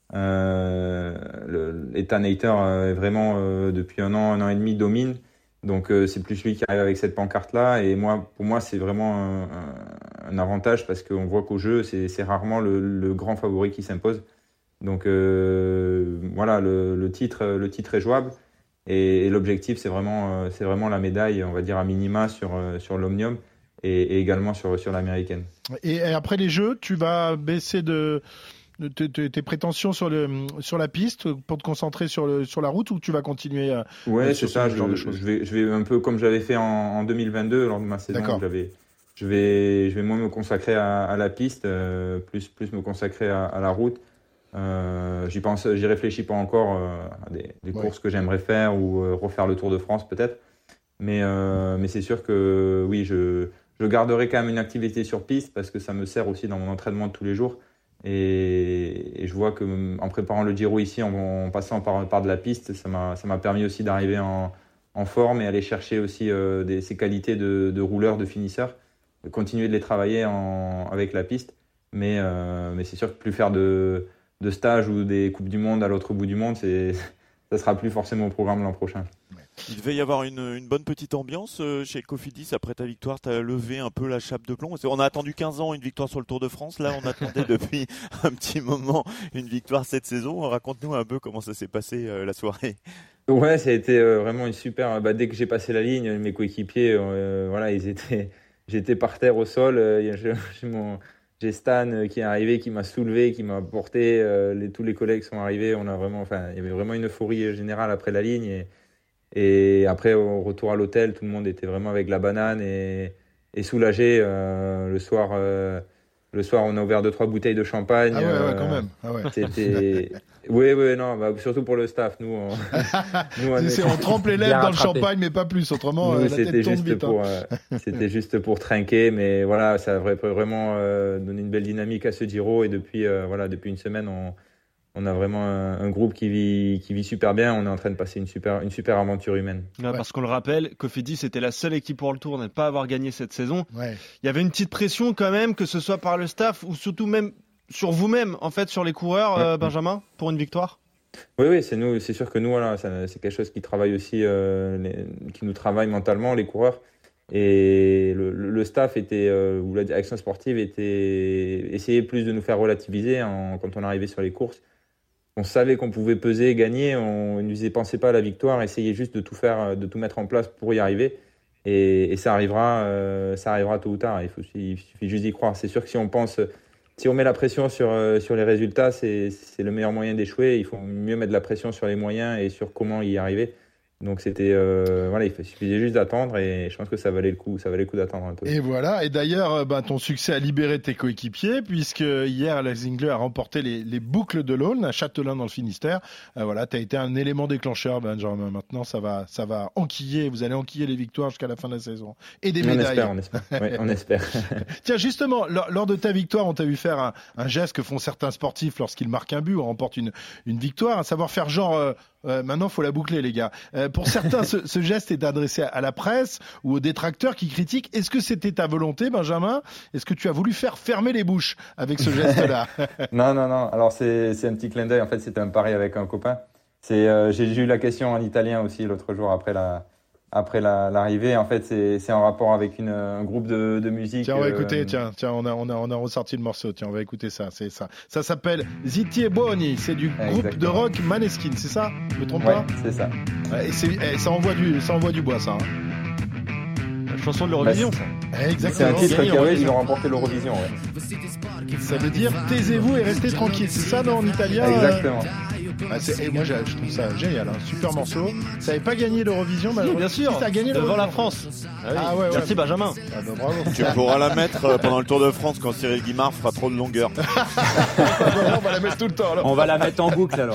Euh, le, Ethan Hayter est vraiment euh, depuis un an, un an et demi domine, donc euh, c'est plus lui qui arrive avec cette pancarte-là. Et moi, pour moi, c'est vraiment un, un, un avantage parce qu'on voit qu'au jeu, c'est, c'est rarement le, le grand favori qui s'impose. Donc euh, voilà, le, le titre, le titre est jouable et, et l'objectif c'est vraiment, euh, c'est vraiment la médaille, on va dire à minima sur euh, sur l'Omnium et, et également sur sur l'américaine. Et, et après les Jeux, tu vas baisser de, de, de, de tes prétentions sur le sur la piste pour te concentrer sur le sur la route ou tu vas continuer à Ouais, à, c'est ça. ce Je, genre de choses. je vais je vais un peu comme j'avais fait en, en deux mille vingt-deux lors de ma saison. D'accord. J'avais je vais je vais moins me consacrer à, à la piste, euh, plus plus me consacrer à, à la route. Euh, j'y pense, j'y réfléchis pas encore euh, à des, des Ouais. courses que j'aimerais faire ou euh, refaire le Tour de France peut-être. Mais euh, mais c'est sûr que oui, je je garderai quand même une activité sur piste parce que ça me sert aussi dans mon entraînement de tous les jours. Et, et je vois que en préparant le Giro ici, en, en passant par par de la piste, ça m'a ça m'a permis aussi d'arriver en en forme et aller chercher aussi euh, des, ces qualités de, de rouleur, de finisseur, de continuer de les travailler en, avec la piste. Mais euh, mais c'est sûr que plus faire de de stage ou des Coupes du Monde à l'autre bout du monde, c'est, ça sera plus forcément au programme l'an prochain. Il devait y avoir une, une bonne petite ambiance euh, chez Cofidis après ta victoire. Tu as levé un peu la chape de plomb. On a attendu quinze ans une victoire sur le Tour de France. Là, on attendait depuis un petit moment une victoire cette saison. Raconte-nous un peu comment ça s'est passé euh, la soirée. Ouais, ça a été euh, vraiment une super. Bah, dès que j'ai passé la ligne, mes coéquipiers, euh, voilà, ils étaient. J'étais par terre au sol. Euh, j'ai, j'ai mon J'ai Stan qui est arrivé, qui m'a soulevé, qui m'a porté. Euh, les, tous les collègues sont arrivés. On a vraiment, enfin, il y avait vraiment une euphorie générale après la ligne. Et, et après, au retour à l'hôtel, tout le monde était vraiment avec la banane et, et soulagé. Euh, le soir, euh, le soir, on a ouvert deux trois bouteilles de champagne. Ah ouais, euh, ouais, quand même. Ah ouais. C'était. Oui, oui, non, bah, surtout pour le staff. Nous, on, nous, on, est... on trempe les lèvres dans le champagne, mais pas plus. Autrement, nous, la c'était tête tombe juste vite. Pour, hein. euh, c'était juste pour trinquer, mais voilà, ça a vraiment euh, donné une belle dynamique à ce Giro. Et depuis, euh, voilà, depuis une semaine, on, on a vraiment un, un groupe qui vit, qui vit super bien. On est en train de passer une super, une super aventure humaine. Ouais, ouais. Parce qu'on le rappelle, Cofidis était la seule équipe pour le Tour à ne pas avoir gagné cette saison. Ouais. Il y avait une petite pression quand même, que ce soit par le staff ou surtout même sur vous-même, en fait, sur les coureurs, ouais. euh, Benjamin, pour une victoire. Oui, oui, c'est nous, c'est sûr que nous, voilà, ça, c'est quelque chose qui travaille aussi, euh, les, qui nous travaille mentalement, les coureurs. Et le, le staff était, euh, ou la direction sportive était, essayait plus de nous faire relativiser en, quand on arrivait sur les courses. on savait qu'on pouvait peser et gagner. On ne pensait pas à la victoire, essayait juste de tout faire, de tout mettre en place pour y arriver. Et, et ça arrivera, euh, ça arrivera tôt ou tard. Il, faut, il suffit juste d'y croire. C'est sûr que si on pense, si on met la pression sur, euh, sur les résultats, c'est, c'est le meilleur moyen d'échouer. Il faut mieux mettre la pression sur les moyens et sur comment y arriver. Donc c'était euh, voilà, il suffisait juste d'attendre et je pense que ça valait le coup, ça valait le coup d'attendre un peu. Et voilà. Et d'ailleurs, bah, ton succès a libéré tes coéquipiers puisque hier, Alex Zingler a remporté les, les boucles de l'Aulne à Châtelain dans le Finistère. Euh, voilà, t'as été un élément déclencheur, Benjamin. Maintenant, ça va, ça va enquiller. Vous allez enquiller les victoires jusqu'à la fin de la saison et des on médailles. Espère, on espère, ouais, on espère. Tiens, justement, lors, lors de ta victoire, on t'a vu faire un, un geste que font certains sportifs lorsqu'ils marquent un but ou remportent une, une victoire, à savoir faire genre. Euh, Euh, maintenant, faut la boucler, les gars. Euh, pour certains, ce, ce geste est adressé à la presse ou aux détracteurs qui critiquent. Est-ce que c'était ta volonté, Benjamin ? Est-ce que tu as voulu faire fermer les bouches avec ce geste-là ? Non, non, non. Alors, c'est, c'est un petit clin d'œil. En fait, c'était un pari avec un copain. C'est, euh, j'ai, j'ai eu la question en italien aussi l'autre jour après la, après la, l'arrivée. En fait, c'est, c'est en rapport avec une, un groupe de, de musique. Tiens, on va euh, écouter. Tiens, tiens, on a, on a, on a ressorti le morceau. Tiens, on va écouter ça. C'est ça. Ça s'appelle Zitti e Buoni. C'est du groupe Exactement. de rock Maneskin. C'est ça ? Je me trompe ouais, pas ? c'est ça. Ouais, et c'est, et ça envoie du, ça envoie du bois, ça. Hein. La chanson de l'Eurovision, bah, ça. C'est Exactement. un titre qui aurait, ils ont remporté l'Eurovision. Ouais. Ça veut dire taisez-vous et restez tranquille. C'est ça, non, en italien ? Exactement. Ah, c'est, et moi, je trouve ça génial, un super morceau. Ça n'avait pas gagné l'Eurovision, mais bien sûr. Ça a gagné devant la France. Ah, oui. ah ouais, ouais. Merci Benjamin. Ah, bah, bravo. Tu pourras la mettre pendant le Tour de France quand Cyril Guimard fera trop de longueur. On va la mettre tout le temps. Alors. On va la mettre en boucle alors.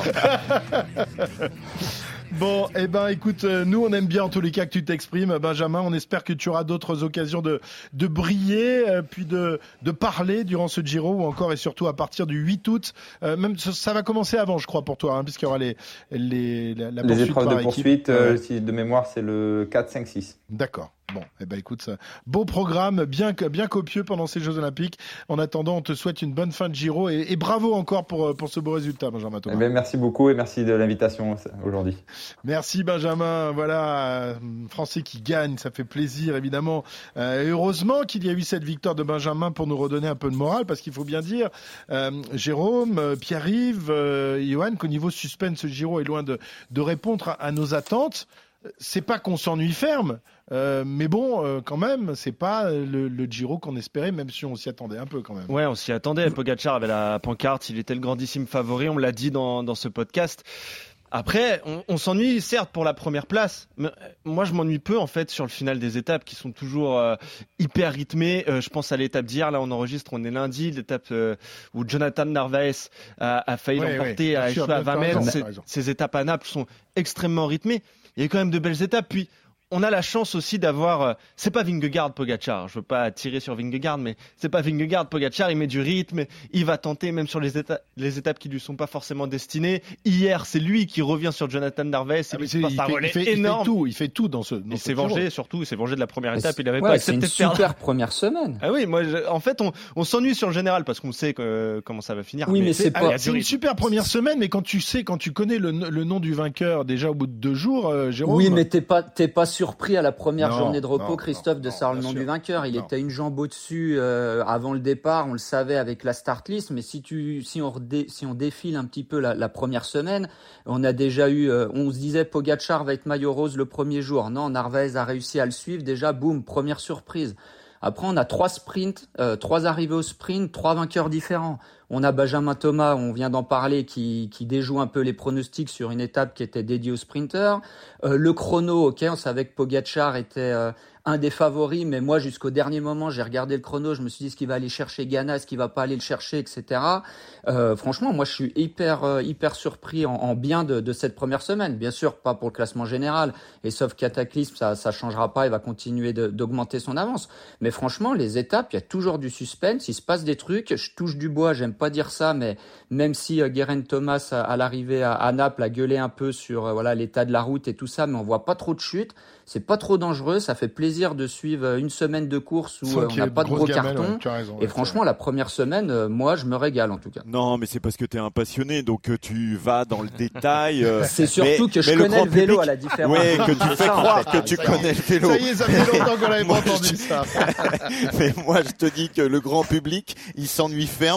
Bon, eh ben, écoute, euh, nous, on aime bien en tous les cas que tu t'exprimes, Benjamin. On espère que tu auras d'autres occasions de, de briller, euh, puis de, de parler durant ce Giro, ou encore et surtout à partir du huit août. Euh, même ça, ça va commencer avant, je crois, pour toi, hein, puisqu'il y aura les, les, la, la les poursuite épreuves par de équipe. poursuite, euh, si de mémoire, c'est le quatre, cinq, six. D'accord. Bon, eh ben écoute, ça, beau programme, bien bien copieux pendant ces Jeux Olympiques. En attendant, on te souhaite une bonne fin de Giro et, et bravo encore pour pour ce beau résultat, Benjamin Thomas. Eh ben, merci beaucoup et merci de l'invitation aujourd'hui. Merci Benjamin. Voilà, Français qui gagne, ça fait plaisir évidemment. Euh, et heureusement qu'il y a eu cette victoire de Benjamin pour nous redonner un peu de morale, parce qu'il faut bien dire, euh, Jérôme, Pierre-Yves, euh, Johan, qu'au niveau suspense, ce Giro est loin de de répondre à, à nos attentes. C'est pas qu'on s'ennuie ferme, euh, mais bon, euh, quand même, c'est pas le, le Giro qu'on espérait, même si on s'y attendait un peu quand même. Ouais, on s'y attendait. Pogacar avait la pancarte, il était le grandissime favori, on l'a dit dans, dans ce podcast. Après, on, on s'ennuie certes pour la première place, mais moi je m'ennuie peu en fait sur le final des étapes qui sont toujours euh, hyper rythmées. Euh, je pense à l'étape d'hier, là on enregistre, on est lundi, l'étape euh, où Jonathan Narvaez a, a failli ouais, l'emporter, ouais, a échoué à vingt mètres. Ces, ces étapes à Naples sont extrêmement rythmées. Il y a quand même de belles étapes. Puis on a la chance aussi d'avoir. Euh, c'est pas Vingegaard Pogacar. Je veux pas tirer sur Vingegaard, mais c'est pas Vingegaard Pogacar. Il met du rythme. Il va tenter même sur les étapes, les étapes qui lui sont pas forcément destinées. Hier, c'est lui qui revient sur Jonathan Narvaez. Ah, il, il, fait, il, fait, énorme. Il fait tout. Il fait tout dans ce. Dans il s'est vengé Giro. Surtout. Il s'est vengé de la première étape. C'est, il avait ouais, pas accepté de faire. C'est une super première semaine. Ah oui, moi, je, en fait, on, on s'ennuie sur le général parce qu'on sait que, comment ça va finir. Oui, mais, mais c'est, c'est pas. Ah, c'est une super première semaine, mais quand tu sais, quand tu connais le, le nom du vainqueur déjà au bout de deux jours, euh, Jérôme. Oui, mais t'es pas, t'es pas surpris à la première. Première non, journée de repos, non, Christophe, non, de savoir le nom sûr. du vainqueur. Il non. était une jambe au-dessus euh, avant le départ, on le savait avec la start list, mais si, tu, si, on, redé, si on défile un petit peu la, la première semaine, on a déjà eu, euh, on se disait Pogacar va être maillot rose le premier jour. Non, Narvaez a réussi à le suivre. Déjà, boum, première surprise. Après, on a trois sprints, euh, trois arrivées au sprint, trois vainqueurs différents. On a Benjamin Thomas, on vient d'en parler, qui, qui déjoue un peu les pronostics sur une étape qui était dédiée aux sprinters. Euh, le chrono, ok, on savait que Pogacar était euh, un des favoris, mais moi, jusqu'au dernier moment, j'ai regardé le chrono, je me suis dit, est-ce qu'il va aller chercher Ghana, est-ce qu'il va pas aller le chercher, et cetera. Euh, franchement, moi, je suis hyper euh, hyper surpris en, en bien de, de cette première semaine. Bien sûr, pas pour le classement général, et sauf Cataclysme, ça ça changera pas, il va continuer de, d'augmenter son avance. Mais franchement, les étapes, il y a toujours du suspense, il se passe des trucs, je touche du bois, j'aime pas dire ça, mais même si euh, Geraint Thomas à, à l'arrivée à, à Naples a gueulé un peu sur euh, voilà l'état de la route et tout ça, mais on voit pas trop de chutes, c'est pas trop dangereux, ça fait plaisir de suivre une semaine de course où euh, on n'a pas de gros cartons. Ouais, raison, et ouais, franchement, la première semaine, euh, moi, je me régale en tout cas. Non, mais c'est parce que t'es un passionné, donc euh, tu vas dans le détail. Euh, c'est surtout mais, que je connais le, le vélo public, à la différence. Oui, que tu fais ça, croire en fait, que tu connais le vélo. Ça y est, ça fait longtemps qu'on l'avait pas entendu je... ça. Mais moi, je te dis que le grand public, il s'ennuie ferme parce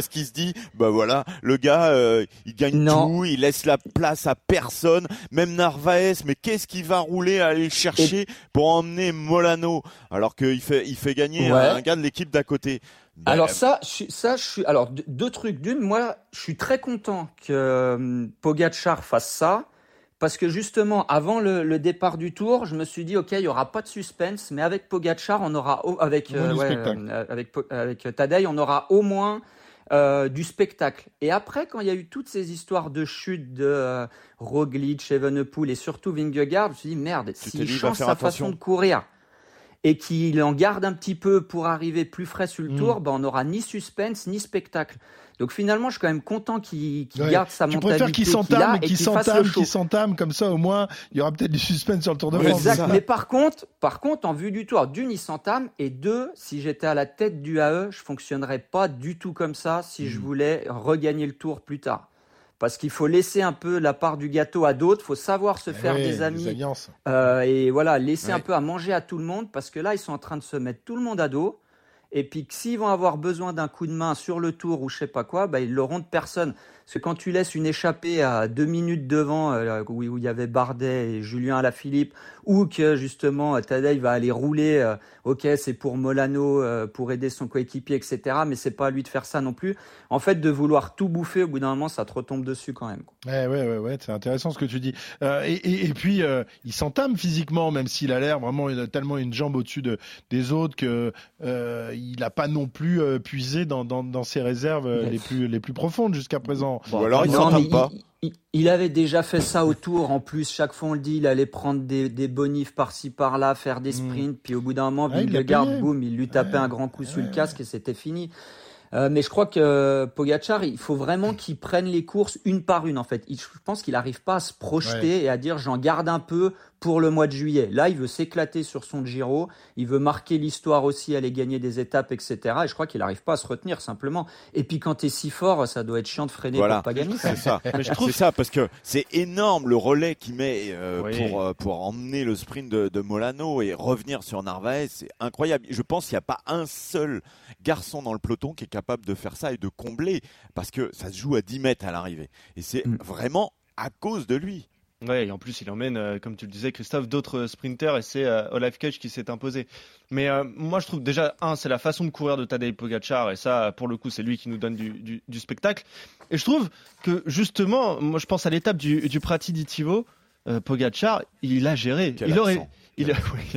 Est-ce qu'il se dit, bah voilà, le gars, euh, il gagne non. tout, il laisse la place à personne, même Narvaez, mais qu'est-ce qu'il va rouler à aller le chercher Et... pour emmener Molano, alors qu'il fait, il fait gagner ouais. un gars de l'équipe d'à côté. Ben, alors ça, je, ça, je suis. Alors deux, deux trucs. D'une, moi, je suis très content que euh, Pogačar fasse ça. Parce que justement, avant le, le départ du Tour, je me suis dit, ok, il y aura pas de suspense, mais avec Pogačar, on aura avec euh, ouais, euh, avec avec Tadej, on aura au moins euh, du spectacle. Et après, quand il y a eu toutes ces histoires de chute de euh, Roglic, Evenepoel et surtout Vingegaard, je me suis dit merde, s'il change sa attention. façon de courir et qu'il en garde un petit peu pour arriver plus frais sur le mmh. Tour, ben on n'aura ni suspense ni spectacle. Donc finalement, je suis quand même content qu'il, qu'il ouais. garde sa tu mentalité préfères qu'il s'entame, qu'il a et qu'il, qu'il s'entame, qu'il s'entame comme ça, au moins, il y aura peut-être du suspense sur le Tour de France. Exact. Mais par contre, par contre, en vue du Tour, d'une, il s'entame, et deux, si j'étais à la tête du A E, je fonctionnerais pas du tout comme ça si mmh. je voulais regagner le Tour plus tard. Parce qu'il faut laisser un peu la part du gâteau à d'autres, il faut savoir se faire oui, des amis des alliances. Euh, et voilà, laisser oui. un peu à manger à tout le monde, parce que là, ils sont en train de se mettre tout le monde à dos. Et puis que s'ils vont avoir besoin d'un coup de main sur le Tour ou je sais pas quoi, bah, ils l'auront de personne. Parce que quand tu laisses une échappée à deux minutes devant, euh, où, où il y avait Bardet et Julien Alaphilippe, ou que justement Tadej va aller rouler, euh, ok, c'est pour Molano, euh, pour aider son coéquipier, et cetera. Mais c'est pas à lui de faire ça non plus. En fait, de vouloir tout bouffer, au bout d'un moment, ça te retombe dessus quand même. Ouais, ouais, ouais, ouais, c'est intéressant ce que tu dis. Euh, et, et, et puis, euh, il s'entame physiquement, même s'il a l'air vraiment il a tellement une jambe au-dessus de, des autres que euh, il n'a pas non plus euh, puisé dans, dans, dans ses réserves euh, les plus les plus profondes jusqu'à présent. Bon, alors il s'entame pas. Il, il, il avait déjà fait ça au Tour. En plus, chaque fois on le dit, il allait prendre des, des bonifs par-ci par-là, faire des sprints. Mmh. Puis au bout d'un moment, ah, Vingegaard, boum, il lui tapait ouais. un grand coup ouais. sur le casque et c'était fini. Euh, mais je crois que euh, Pogačar, il faut vraiment qu'il prenne les courses une par une en fait. Il, je pense qu'il n'arrive pas à se projeter ouais. et à dire j'en garde un peu pour le mois de juillet. Là, il veut s'éclater sur son Giro, il veut marquer l'histoire aussi, aller gagner des étapes, et cetera. Et je crois qu'il n'arrive pas à se retenir simplement. Et puis quand t'es si fort, ça doit être chiant de freiner voilà. pour pas gagner. C'est ça. Mais je trouve... C'est ça parce que c'est énorme le relais qu'il met euh, oui. pour euh, pour emmener le sprint de, de Molano et revenir sur Narvaez. C'est incroyable. Je pense qu'il n'y a pas un seul garçon dans le peloton qui est capable de faire ça et de combler parce que ça se joue à dix mètres à l'arrivée. Et c'est mm. vraiment à cause de lui. Ouais, et en plus il emmène, euh, comme tu le disais Christophe, d'autres sprinters et c'est euh, Olaf Koch qui s'est imposé. Mais euh, moi je trouve déjà, un, c'est la façon de courir de Tadej Pogačar et ça pour le coup c'est lui qui nous donne du, du, du spectacle. Et je trouve que justement, moi je pense à l'étape du, du Prati di Tivo, euh, Pogačar, il a géré. Quel il aurait... Il,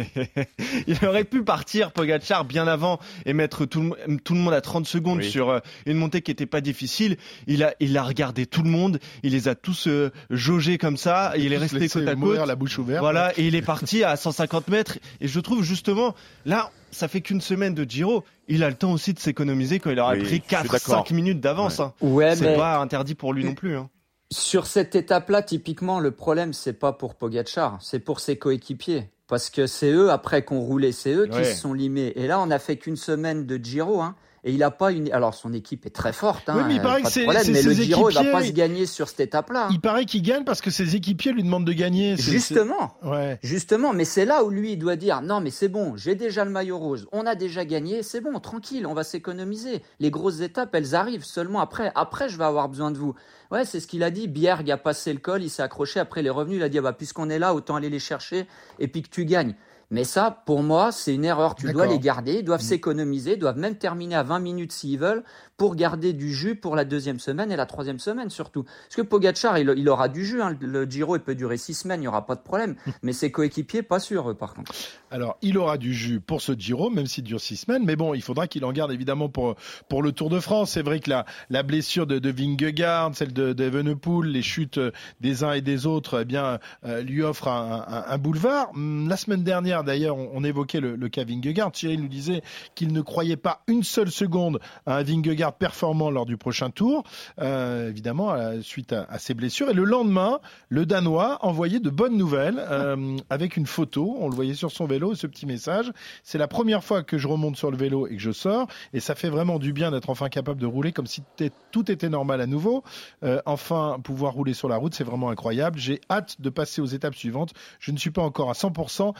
il aurait pu partir Pogačar bien avant et mettre tout le, tout le monde à trente secondes oui. sur euh, une montée qui était pas difficile. Il a, il a regardé tout le monde, il les a tous euh, jaugés comme ça, et il est resté côte à côte. La bouche ouverte. Voilà, et il est parti à cent cinquante mètres. Et je trouve justement, là, ça fait qu'une semaine de Giro. Il a le temps aussi de s'économiser quand il aura oui, pris quatre cinq minutes d'avance. Ouais. Hein. Ouais, c'est mais... pas interdit pour lui non plus. Hein. Sur cette étape-là, typiquement, le problème, c'est pas pour Pogačar, c'est pour ses coéquipiers. Parce que c'est eux, après qu'on roulait, c'est eux ouais. qui se sont limés. Et là, on n'a fait qu'une semaine de Giro, hein. Et il a pas une. Alors, son équipe est très forte, hein. Oui, mais il paraît pas que c'est, problème, c'est mais ses le Giro, équipiers. Il va pas se gagner sur cette étape-là. Il paraît qu'il gagne parce que ses équipiers lui demandent de gagner. C'est, Justement. c'est... Ouais. Justement. Mais c'est là où lui, il doit dire, non, mais c'est bon, j'ai déjà le maillot rose. On a déjà gagné. C'est bon, tranquille, on va s'économiser. Les grosses étapes, elles arrivent seulement après. Après, je vais avoir besoin de vous. Ouais, c'est ce qu'il a dit. Bjerg a passé le col, il s'est accroché. Après, il est revenu. Il a dit, ah bah, puisqu'on est là, autant aller les chercher et puis que tu gagnes. Mais ça, pour moi, c'est une erreur. Tu D'accord. dois les garder, ils doivent mmh. s'économiser, doivent même terminer à vingt minutes s'ils veulent pour garder du jus pour la deuxième semaine et la troisième semaine surtout. Parce que Pogačar, il, il aura du jus. Hein. Le Giro, il peut durer six semaines, il n'y aura pas de problème. Mais ses coéquipiers, pas sûr, eux, par contre. Alors, il aura du jus pour ce Giro, même s'il dure six semaines. Mais bon, il faudra qu'il en garde évidemment pour, pour le Tour de France. C'est vrai que la, la blessure de, de Vingegaard, celle de, de Evenepoel, les chutes des uns et des autres, eh bien, euh, lui offrent un, un, un boulevard. La semaine dernière, d'ailleurs, on, on évoquait le, le cas Vingegaard. Thierry nous disait qu'il ne croyait pas une seule seconde à un Vingegaard performant lors du prochain Tour, euh, évidemment, euh, suite à, à ses blessures. Et le lendemain, le Danois envoyait de bonnes nouvelles euh, avec une photo. On le voyait sur son vélo, ce petit message. C'est la première fois que je remonte sur le vélo et que je sors. Et ça fait vraiment du bien d'être enfin capable de rouler comme si tout était normal à nouveau. Euh, enfin, pouvoir rouler sur la route, c'est vraiment incroyable. J'ai hâte de passer aux étapes suivantes. Je ne suis pas encore à cent pour cent, mais ça va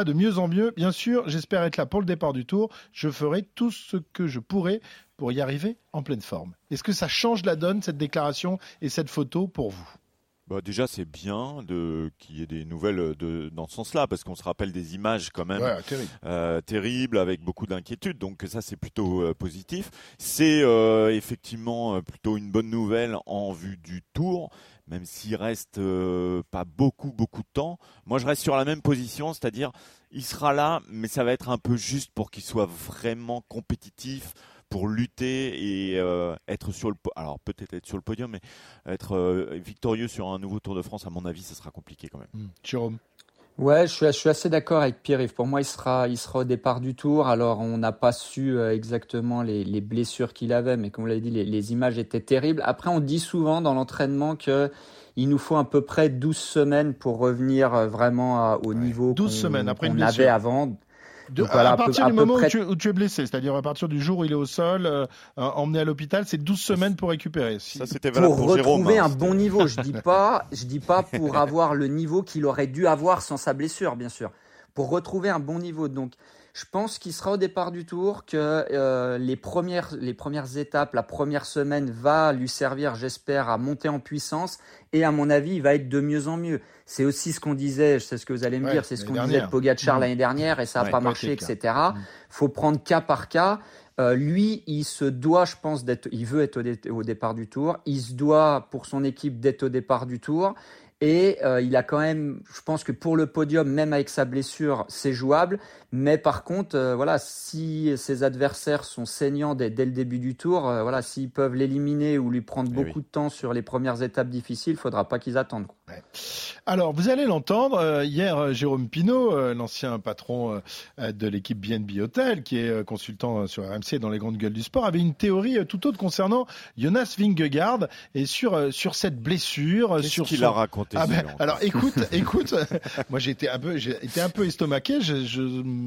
va de mieux en mieux. Bien sûr, j'espère être là pour le départ du Tour. Je ferai tout ce que je pourrai pour y arriver en pleine forme. Est-ce que ça change la donne, cette déclaration et cette photo pour vous ? Bah déjà, c'est bien de qu'il y ait des nouvelles de, dans ce sens-là, parce qu'on se rappelle des images quand même ouais, terrible. euh, terribles, avec beaucoup d'inquiétudes. Donc ça, c'est plutôt euh, positif. C'est euh, effectivement plutôt une bonne nouvelle en vue du Tour, même s'il reste euh, pas beaucoup, beaucoup de temps. Moi, je reste sur la même position, c'est-à-dire il sera là, mais ça va être un peu juste pour qu'il soit vraiment compétitif, pour lutter et euh, être sur le po- alors peut-être être sur le podium, mais être euh, victorieux sur un nouveau Tour de France, à mon avis, ça sera compliqué quand même. Mmh. Jérôme. Ouais, je suis, je suis assez d'accord avec Pierre-Yves. Pour moi, il sera, il sera au départ du Tour. Alors, on n'a pas su euh, exactement les, les blessures qu'il avait, mais comme vous l'avez dit, les, les images étaient terribles. Après, on dit souvent dans l'entraînement que il nous faut à peu près douze semaines pour revenir euh, vraiment à, au ouais, niveau douze qu'on, semaine après qu'on une blessure. avait avant. De, Donc, voilà, à à partir peu, du à peu moment près... où, tu, où tu es blessé, c'est-à-dire à partir du jour où il est au sol, euh, emmené à l'hôpital, c'est douze semaines pour récupérer. Si... Ça, c'était valable pour, pour Jérôme. retrouver hein, un bon niveau. Je dis pas, je dis pas pour avoir le niveau qu'il aurait dû avoir sans sa blessure, bien sûr. Pour retrouver un bon niveau. Donc, je pense qu'il sera au départ du Tour, que euh, les premières, les premières étapes, la première semaine va lui servir, j'espère, à monter en puissance. Et à mon avis, il va être de mieux en mieux. C'est aussi ce qu'on disait, c'est ce que vous allez me ouais, dire, c'est ce qu'on dernière. disait de Pogacar mmh. l'année dernière et ça n'a ouais, pas marché, et cetera. Mmh. Faut prendre cas par cas. Euh, lui, il se doit, je pense, d'être, il veut être au, dé- au départ du Tour. Il se doit, pour son équipe, d'être au départ du Tour. Et euh, il a quand même, je pense que pour le podium, même avec sa blessure, c'est jouable. Mais par contre, euh, voilà, si ses adversaires sont saignants dès, dès le début du Tour, euh, voilà, s'ils peuvent l'éliminer ou lui prendre Eh beaucoup oui. de temps sur les premières étapes difficiles, il faudra pas qu'ils attendent. Ouais. Alors, vous allez l'entendre, euh, hier, euh, Jérôme Pinault, euh, l'ancien patron euh, de l'équipe B N B Hotel, qui est euh, consultant euh, sur R M C dans les grandes gueules du sport, avait une théorie euh, tout autre concernant Jonas Vingegaard et sur, euh, sur cette blessure. Qu'est-ce sur qu'il son... a raconté Ah ben, Céline alors écoute, écoute, moi j'ai été un peu, j'ai été un peu estomaqué, je, je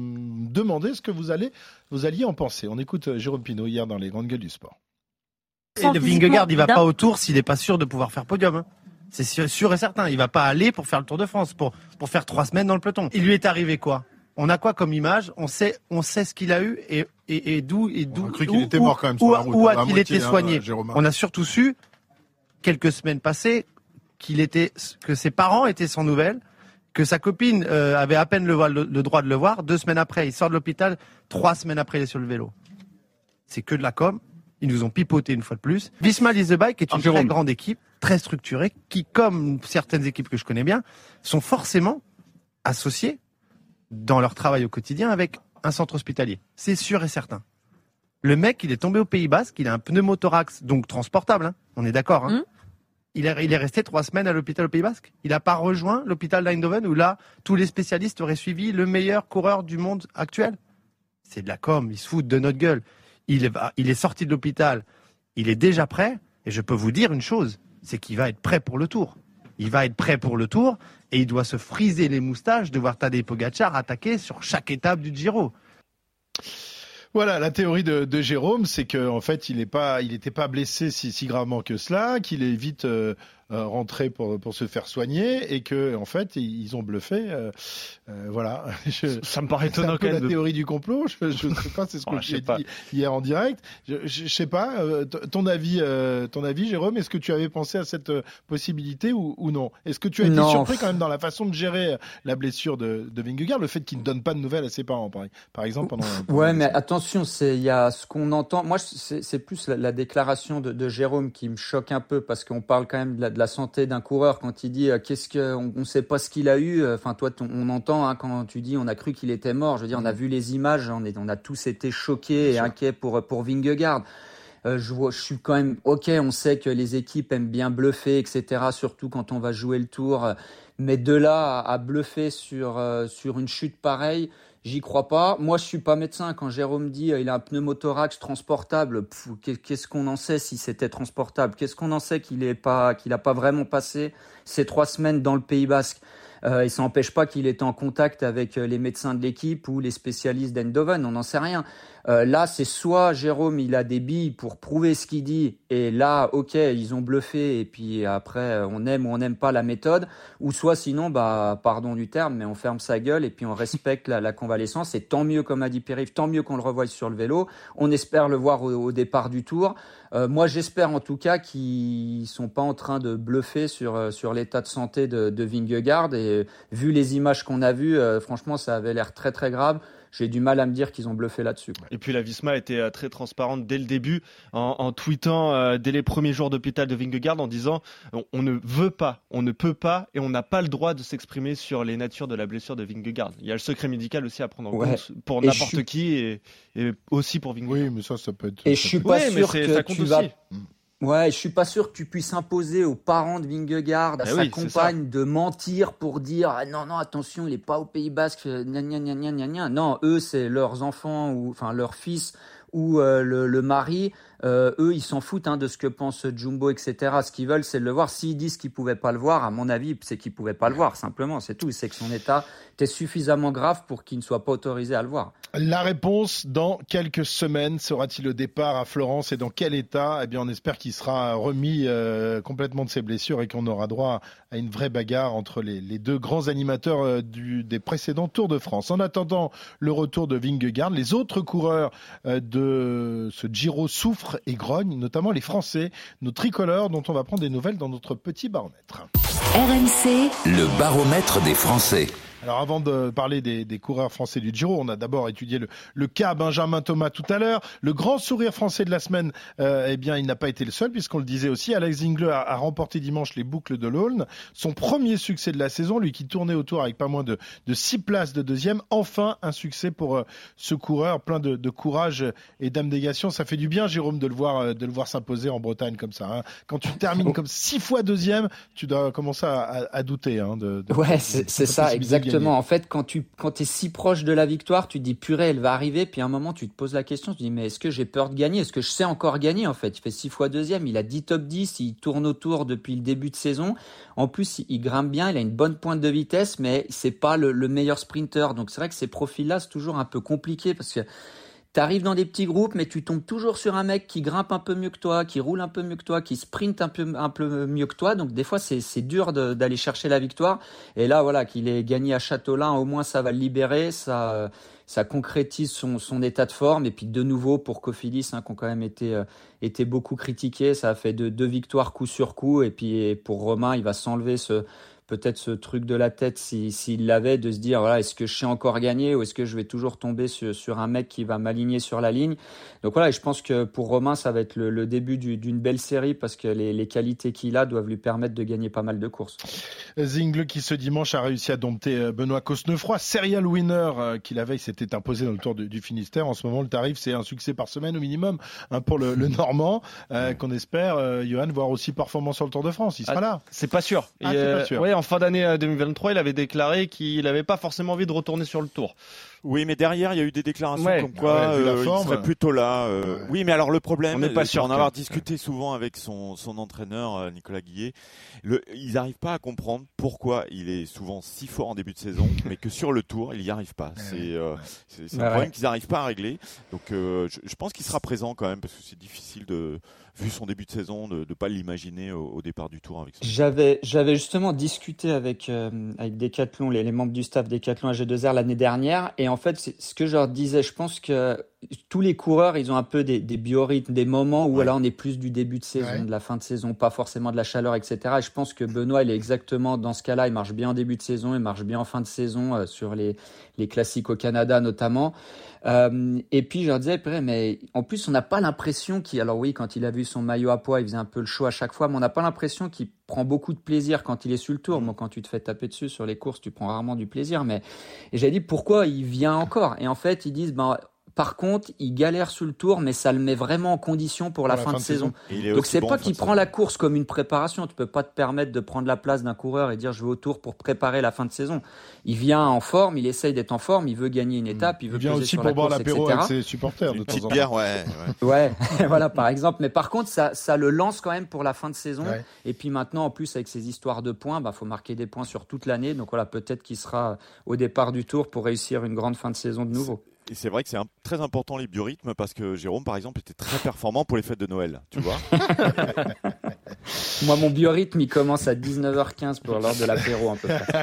me demandais ce que vous allez, vous alliez en penser. On écoute euh, Jérôme Pinault hier dans les grandes gueules du sport. Et le Vingegaard, il va pas au Tour s'il n'est pas sûr de pouvoir faire podium. Hein. C'est sûr, sûr et certain. Il va pas aller pour faire le Tour de France, pour, pour faire trois semaines dans le peloton. Il lui est arrivé quoi ? On a quoi comme image ? On sait, on sait ce qu'il a eu et, et, et d'où, et d'où. On a cru où, qu'il était mort quand même sur où, la route. Où à a-t-il moitié, été hein, soigné ? Jérôme. On a surtout su, quelques semaines passées, qu'il était, que ses parents étaient sans nouvelles, que sa copine euh, avait à peine le, le, le droit de le voir. Deux semaines après, il sort de l'hôpital. Trois semaines après, il est sur le vélo. C'est que de la com'. Ils nous ont pipoté une fois de plus. Visma Lease the Bike est une ah, très grande équipe, très structurée, qui, comme certaines équipes que je connais bien, sont forcément associées dans leur travail au quotidien avec un centre hospitalier. C'est sûr et certain. Le mec, il est tombé au Pays Basque, il a un pneumothorax, donc transportable, hein, on est d'accord. Hein. Mmh. Il, est, il est resté trois semaines à l'hôpital au Pays Basque. Il n'a pas rejoint l'hôpital d'Eindhoven où là, tous les spécialistes auraient suivi le meilleur coureur du monde actuel. C'est de la com', ils se foutent de notre gueule. Il est, il est sorti de l'hôpital, il est déjà prêt, et je peux vous dire une chose, c'est qu'il va être prêt pour le Tour. Il va être prêt pour le Tour, et il doit se friser les moustaches de voir Tadej Pogacar attaquer sur chaque étape du Giro. Voilà, la théorie de, de Jérôme, c'est qu'en en fait, il n'est pas, il n'était pas blessé si, si gravement que cela, qu'il est vite euh, euh, rentré pour, pour se faire soigner, et que en fait, ils ont bluffé. Euh, euh, voilà. Je, ça me paraît étonnant quand même. La de... théorie du complot, je, je sais pas, c'est ce que oh, j'ai dit hier en direct. Je, je, je sais pas. Euh, ton avis, euh, ton avis, Jérôme, est-ce que tu avais pensé à cette euh, possibilité ou, ou non ? Est-ce que tu as été non. surpris quand même dans la façon de gérer la blessure de, de Vingegaard, le fait qu'il ne donne pas de nouvelles à ses parents, par, par exemple pendant. pendant ouais, mais attention, c'est il y a ce qu'on entend. Moi, c'est, c'est plus la, la déclaration de, de Jérôme qui me choque un peu parce qu'on parle quand même de la, de la santé d'un coureur quand il dit euh, qu'est-ce que on, on sait pas ce qu'il a eu. Enfin, toi, ton, on entend hein, quand tu dis on a cru qu'il était mort. Je veux dire, on a vu les images, on, est, on a tous été choqués et inquiets pour pour Vingegaard. Euh, je, vois, je suis quand même ok. On sait que les équipes aiment bien bluffer, et cetera. Surtout quand on va jouer le Tour. Mais de là à, à bluffer sur euh, sur une chute pareille. J'y crois pas. Moi, je suis pas médecin. Quand Jérôme dit euh, il a un pneumothorax transportable, pff, qu'est-ce qu'on en sait si c'était transportable ? Qu'est-ce qu'on en sait qu'il est pas, qu'il a pas vraiment passé ces trois semaines dans le Pays Basque ? euh, Et ça n'empêche pas qu'il était en contact avec les médecins de l'équipe ou les spécialistes d'Eindhoven. On n'en sait rien. Euh, là, c'est soit Jérôme, il a des billes pour prouver ce qu'il dit, et là, ok, ils ont bluffé, et puis après, on aime ou on n'aime pas la méthode, ou soit sinon, bah, pardon du terme, mais on ferme sa gueule, et puis on respecte la, la convalescence, et tant mieux, comme a dit Pierre-Yves, tant mieux qu'on le revoie sur le vélo, on espère le voir au, au départ du Tour. Euh, moi, j'espère en tout cas qu'ils sont pas en train de bluffer sur, sur l'état de santé de, de Vingegaard, et vu les images qu'on a vues, euh, franchement, ça avait l'air très très grave. J'ai du mal à me dire qu'ils ont bluffé là-dessus. Et puis la Visma était euh, très transparente dès le début en, en tweetant euh, dès les premiers jours d'hôpital de Vingegaard en disant on, on ne veut pas, on ne peut pas et on n'a pas le droit de s'exprimer sur les natures de la blessure de Vingegaard. Il y a le secret médical aussi à prendre en ouais. compte pour et n'importe suis... qui et, et aussi pour Vingegaard. Oui, mais ça, ça peut être... Et je suis pas ouais, sûr que ça tu aussi. vas... Ouais, je suis pas sûr que tu puisses imposer aux parents de Vingegaard, à eh sa oui, compagne, de mentir pour dire ah, non non attention il est pas au Pays Basque, gna gna gna gna gna gna. Non, eux c'est leurs enfants ou enfin leur fils ou euh, le, le mari. Euh, eux, ils s'en foutent hein, de ce que pense Jumbo, et cetera. Ce qu'ils veulent, c'est de le voir. S'ils disent qu'ils pouvaient pas le voir, à mon avis, c'est qu'ils pouvaient pas le voir. Simplement, c'est tout. C'est que son état était suffisamment grave pour qu'il ne soit pas autorisé à le voir. La réponse dans quelques semaines. Sera-t-il le départ à Florence et dans quel état ? Eh bien, on espère qu'il sera remis euh, complètement de ses blessures et qu'on aura droit à une vraie bagarre entre les, les deux grands animateurs euh, du, des précédents Tours de France. En attendant le retour de Vingegaard, les autres coureurs euh, de ce Giro souffrent et grognent, notamment les Français, nos tricolores dont on va prendre des nouvelles dans notre petit baromètre. R M C, le baromètre des Français. Alors avant de parler des, des coureurs français du Giro, on a d'abord étudié le, le cas Benjamin Thomas tout à l'heure. Le grand sourire français de la semaine, euh, eh bien il n'a pas été le seul puisqu'on le disait aussi. Alex Zingler a, a remporté dimanche les boucles de l'Aulne. Son premier succès de la saison, lui qui tournait autour avec pas moins de, de six places de deuxième. Enfin un succès pour euh, ce coureur plein de, de courage et d'abnégation. Ça fait du bien Jérôme de le voir, euh, de le voir s'imposer en Bretagne comme ça. Hein. Quand tu termines comme six fois deuxième, tu dois commencer à, à, à douter. Hein, de, de, ouais, c'est, de, c'est ça, exactement. En fait, quand tu quand t'es si proche de la victoire, tu te dis purée, elle va arriver. Puis à un moment, tu te poses la question, tu te dis mais est-ce que j'ai peur de gagner ? Est-ce que je sais encore gagner en fait ? Il fait six fois deuxième, il a dix top dix, il tourne autour depuis le début de saison. En plus, il grimpe bien, il a une bonne pointe de vitesse, mais c'est pas le, le meilleur sprinter. Donc c'est vrai que ces profils-là, c'est toujours un peu compliqué parce que t'arrives dans des petits groupes, mais tu tombes toujours sur un mec qui grimpe un peu mieux que toi, qui roule un peu mieux que toi, qui sprint un peu, un peu mieux que toi. Donc, des fois, c'est, c'est dur de, d'aller chercher la victoire. Et là, voilà, qu'il ait gagné à Châteaulin, au moins, ça va le libérer. Ça, ça concrétise son, son état de forme. Et puis, de nouveau, pour Cofidis, hein, qui ont quand même été, euh, été beaucoup critiqués, ça a fait deux, deux victoires coup sur coup. Et puis, pour Romain, il va s'enlever ce, peut-être ce truc de la tête s'il si, si l'avait, de se dire voilà, est-ce que je sais encore gagner ou est-ce que je vais toujours tomber sur, sur un mec qui va m'aligner sur la ligne. Donc voilà, je pense que pour Romain ça va être le, le début du, d'une belle série parce que les, les qualités qu'il a doivent lui permettre de gagner pas mal de courses. Zingle qui ce dimanche a réussi à dompter Benoît Cosnefroy, serial winner qui la veille s'était imposé dans le Tour du, du Finistère. En ce moment le tarif c'est un succès par semaine au minimum hein, pour le, le Normand euh, qu'on espère euh, Johan voir aussi performant sur le Tour de France. Il sera ah, là. C'est pas sûr. Ah, c'est pas sûr. Ouais, en fin d'année deux mille vingt-trois, il avait déclaré qu'il n'avait pas forcément envie de retourner sur le Tour. Oui, mais derrière, il y a eu des déclarations ouais. comme quoi ouais, euh, il serait plutôt là. Euh, ouais. Oui, mais alors le problème, on n'est pas sûr pour en avoir discuté souvent avec son, son entraîneur Nicolas Guillet, le, ils n'arrivent pas à comprendre pourquoi il est souvent si fort en début de saison, mais que sur le Tour, il n'y arrive pas. C'est, euh, c'est, c'est un ouais, problème ouais. qu'ils n'arrivent pas à régler. Donc, euh, je, je pense qu'il sera présent quand même parce que c'est difficile de, vu son début de saison, de ne pas l'imaginer au, au départ du Tour avec ça. J'avais, j'avais justement discuté avec euh, avec Decathlon, les, les membres du staff Decathlon A G deux R l'année dernière, et en fait, c'est ce que je leur disais, je pense que tous les coureurs, ils ont un peu des, des biorhythmes, des moments où ouais. là on est plus du début de saison, ouais. de la fin de saison, pas forcément de la chaleur, et cetera. Et je pense que Benoît, il est exactement dans ce cas-là. Il marche bien en début de saison, il marche bien en fin de saison euh, sur les les classiques au Canada notamment. Euh, et puis je leur disais, mais en plus on n'a pas l'impression qu'il, alors oui, quand il a vu son maillot à pois, il faisait un peu le show à chaque fois, mais on n'a pas l'impression qu'il prend beaucoup de plaisir quand il est sur le Tour. Moi, quand tu te fais taper dessus sur les courses, tu prends rarement du plaisir. Mais et j'ai dit pourquoi il vient encore. Et en fait, ils disent ben par contre, il galère sur le Tour, mais ça le met vraiment en condition pour la, pour fin, la fin de, de saison. saison. Donc c'est bon pas qu'il prend la course comme une préparation. Tu peux pas te permettre de prendre la place d'un coureur et dire je vais au Tour pour préparer la fin de saison. Il vient en forme, il essaye d'être en forme, il veut gagner une étape, il veut il vient peser aussi sur pour la boire course, l'apéro et cetera. avec ses supporters de une temps petite en temps. bière, ouais. Ouais, ouais voilà par exemple. Mais par contre, ça, ça le lance quand même pour la fin de saison. Ouais. Et puis maintenant, en plus avec ces histoires de points, bah faut marquer des points sur toute l'année. Donc voilà, peut-être qu'il sera au départ du Tour pour réussir une grande fin de saison de nouveau. Et c'est vrai que c'est un, très important les biorhythmes parce que Jérôme, par exemple, était très performant pour les fêtes de Noël, tu vois. Moi, mon biorhythme, il commence à dix-neuf heures quinze pour l'heure de l'apéro, un peu près.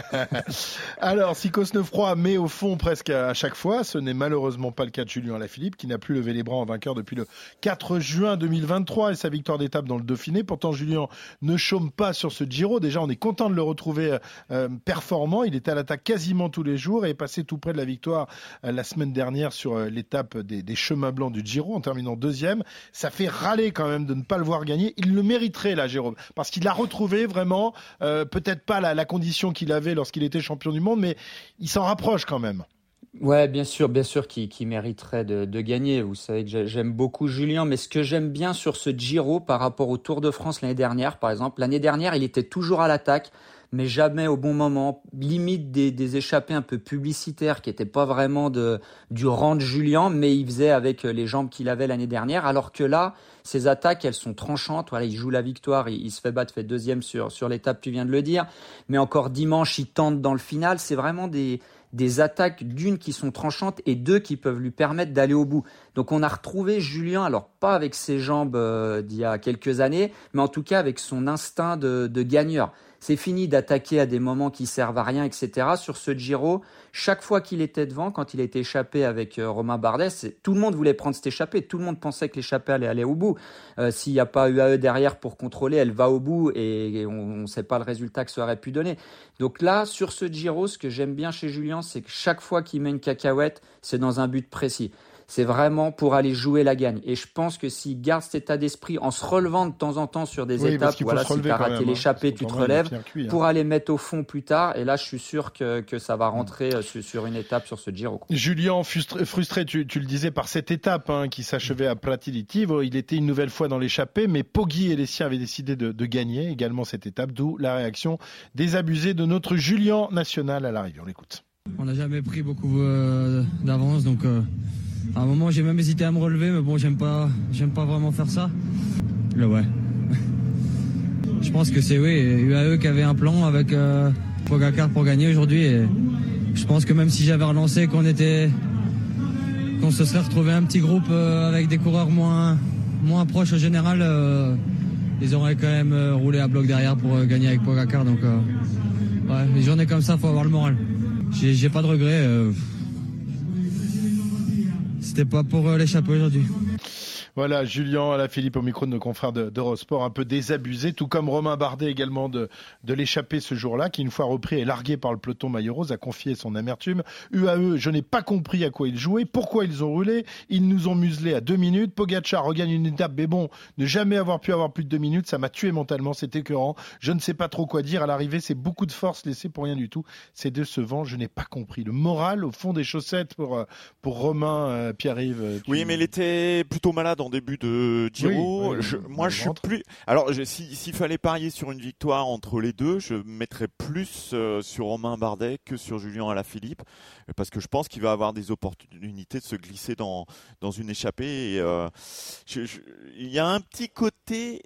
Alors, si Cosnefroy met au fond presque à chaque fois, ce n'est malheureusement pas le cas de Julien Alaphilippe, qui n'a plus levé les bras en vainqueur depuis le quatre juin deux mille vingt-trois et sa victoire d'étape dans le Dauphiné. Pourtant, Julien ne chôme pas sur ce Giro. Déjà, on est content de le retrouver euh, performant. Il était à l'attaque quasiment tous les jours et est passé tout près de la victoire euh, la semaine dernière sur l'étape des, des chemins blancs du Giro en terminant deuxième. Ça fait râler quand même de ne pas le voir gagner. Il le mériterait là, Jérôme, parce qu'il a retrouvé vraiment euh, peut-être pas la, la condition qu'il avait lorsqu'il était champion du monde, mais il s'en rapproche quand même. Ouais, bien sûr, bien sûr qu'il, qu'il mériterait de, de gagner. Vous savez que j'aime beaucoup Julien, mais ce que j'aime bien sur ce Giro par rapport au Tour de France l'année dernière, par exemple, l'année dernière, il était toujours à l'attaque, mais jamais au bon moment, limite des, des échappées un peu publicitaires qui n'étaient pas vraiment de, du rang de Julien, mais il faisait avec les jambes qu'il avait l'année dernière, alors que là, ses attaques, elles sont tranchantes. Voilà, il joue la victoire, il, il se fait battre, fait deuxième sur, sur l'étape, tu viens de le dire, mais encore dimanche, il tente dans le final. C'est vraiment des, des attaques, d'une qui sont tranchantes et deux qui peuvent lui permettre d'aller au bout. Donc on a retrouvé Julien, alors pas avec ses jambes euh, d'il y a quelques années, mais en tout cas avec son instinct de, de gagneur. C'est fini d'attaquer à des moments qui servent à rien, et cetera. Sur ce Giro, chaque fois qu'il était devant, quand il a été échappé avec euh, Romain Bardet, c'est, tout le monde voulait prendre cette échappée. Tout le monde pensait que l'échappée allait aller au bout. Euh, s'il n'y a pas U A E derrière pour contrôler, elle va au bout et, et on ne sait pas le résultat que ça aurait pu donner. Donc là, sur ce Giro, ce que j'aime bien chez Julien, c'est que chaque fois qu'il met une cacahuète, c'est dans un but précis. C'est vraiment pour aller jouer la gagne. Et je pense que s'il garde cet état d'esprit en se relevant de temps en temps sur des oui, étapes, voilà, si tu as raté même, l'échappée, hein, tu te relèves, circuit, hein. pour aller mettre au fond plus tard. Et là, je suis sûr que, que ça va rentrer mmh. sur, sur une étape sur ce Giro. Julien, frustré, frustré tu, tu le disais, par cette étape hein, qui s'achevait à Pratilitivo. Il était une nouvelle fois dans l'échappée, mais Poggi et les siens avaient décidé de, de gagner également cette étape, d'où la réaction désabusée de notre Julien national à l'arrivée. On l'écoute. On n'a jamais pris beaucoup euh, d'avance, donc... Euh... À un moment, j'ai même hésité à me relever, mais bon, j'aime pas, j'aime pas vraiment faire ça. Là, ouais. Je pense que c'est, oui, U A E qui avait un plan avec euh, Pogacar pour gagner aujourd'hui. Et je pense que même si j'avais relancé, qu'on était, qu'on se serait retrouvé un petit groupe euh, avec des coureurs moins, moins proches au général, euh, ils auraient quand même euh, roulé à bloc derrière pour euh, gagner avec Pogacar. Donc, euh, ouais, les journées comme ça, faut avoir le moral. J'ai, j'ai pas de regrets. Euh, C'était pas pour euh, l'échapper aujourd'hui. Voilà, Julien Alaphilippe au micro de nos confrères de, d'Eurosport, un peu désabusé, tout comme Romain Bardet également de, de l'échappée ce jour-là, qui une fois repris et largué par le peloton maillot rose, a confié son amertume. U A E, je n'ai pas compris à quoi ils jouaient, pourquoi ils ont roulé, ils nous ont muselés à deux minutes, Pogacar regagne une étape, mais bon, ne jamais avoir pu avoir plus de deux minutes, ça m'a tué mentalement, c'est écœurant, je ne sais pas trop quoi dire, à l'arrivée c'est beaucoup de force laissée pour rien du tout, c'est décevant, je n'ai pas compris. Le moral au fond des chaussettes pour, pour Romain, euh, Pierre-Yves. Tu... Oui, mais il était plutôt malade en début de Giro. Oui, oui, je, moi, je suis plus. Alors, je, si, s'il fallait parier sur une victoire entre les deux, je mettrais plus euh, sur Romain Bardet que sur Julien Alaphilippe, parce que je pense qu'il va avoir des opportunités de se glisser dans dans une échappée. Et, euh, je, je, il y a un petit côté,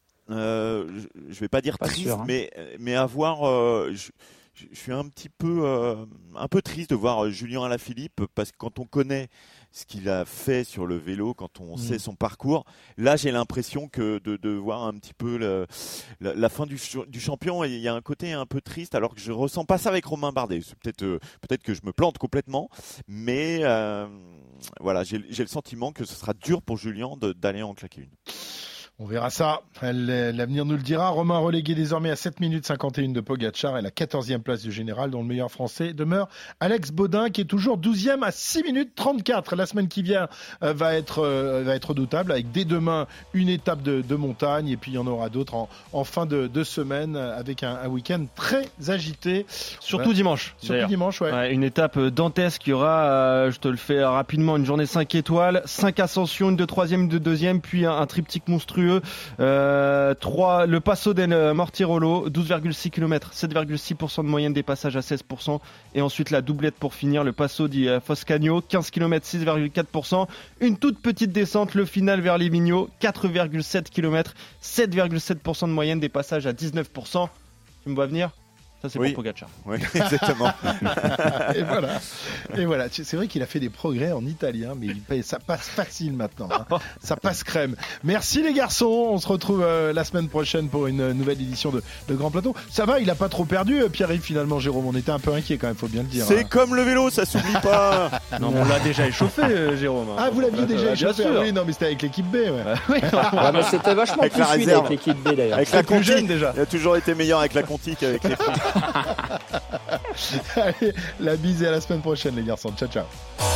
euh, je, je vais pas dire pas triste, sûr, hein. mais mais avoir. Euh, je, je suis un petit peu euh, un peu triste de voir Julien Alaphilippe, parce que quand on connaît ce qu'il a fait sur le vélo, quand on mmh. sait son parcours, là j'ai l'impression que de, de voir un petit peu le, la, la fin du, du champion, et il y a un côté un peu triste, alors que je ressens pas ça avec Romain Bardet. C'est peut-être euh, peut-être que je me plante complètement, mais euh, voilà, j'ai, j'ai le sentiment que ce sera dur pour Julien de, d'aller en claquer une. On verra ça, l'avenir nous le dira. Romain relégué désormais à sept minutes cinquante et une de Pogacar et la quatorzième place du général, dont le meilleur français demeure Alex Baudin, qui est toujours douzième à six minutes trente-quatre. La semaine qui vient euh, va être euh, va être redoutable, avec dès demain une étape de, de montagne, et puis il y en aura d'autres en, en fin de, de semaine, avec un, un week-end très agité. Surtout ouais. dimanche. Surtout d'ailleurs. dimanche, ouais. ouais. Une étape dantesque. Il y aura, euh, je te le fais rapidement, une journée cinq étoiles, cinq ascensions, une de troisième, une de deuxième, puis un, un triptyque monstrueux. Euh, trois, le Passo del Mortirolo, douze virgule six kilomètres, sept virgule six pour cent de moyenne des passages à seize pour cent. Et ensuite la doublette pour finir, le Passo di Foscagno, quinze kilomètres, six virgule quatre pour cent. Une toute petite descente, le final vers Livigno, quatre virgule sept kilomètres, sept virgule sept pour cent de moyenne des passages à dix-neuf pour cent. Tu me vois venir ? Ça, c'est Oui. pour Pogacar. Oui, exactement. Et voilà. Et voilà. C'est vrai qu'il a fait des progrès en italien, mais il paye- ça passe facile maintenant. hein. Ça passe crème. Merci les garçons. On se retrouve euh, la semaine prochaine pour une euh, nouvelle édition de, de Grand Plateau. Ça va, il a pas trop perdu, euh, Pierre-Yves, finalement, Jérôme. On était un peu inquiet quand même, faut bien le dire. C'est hein. comme le vélo, ça s'oublie pas. Non, mais on l'a déjà échauffé, euh, Jérôme. Ah, vous l'aviez Ah, déjà bien échauffé. sûr. Oui, non, mais c'était avec l'équipe B. Ouais. Oui, Ouais, mais c'était vachement Avec plus la fluide réserve. avec l'équipe B d'ailleurs. Avec la plus jeune, Conti, déjà. il a toujours été meilleur avec la Conti qu'avec les filles. Allez, la bise et à la semaine prochaine, les garçons. Ciao, ciao.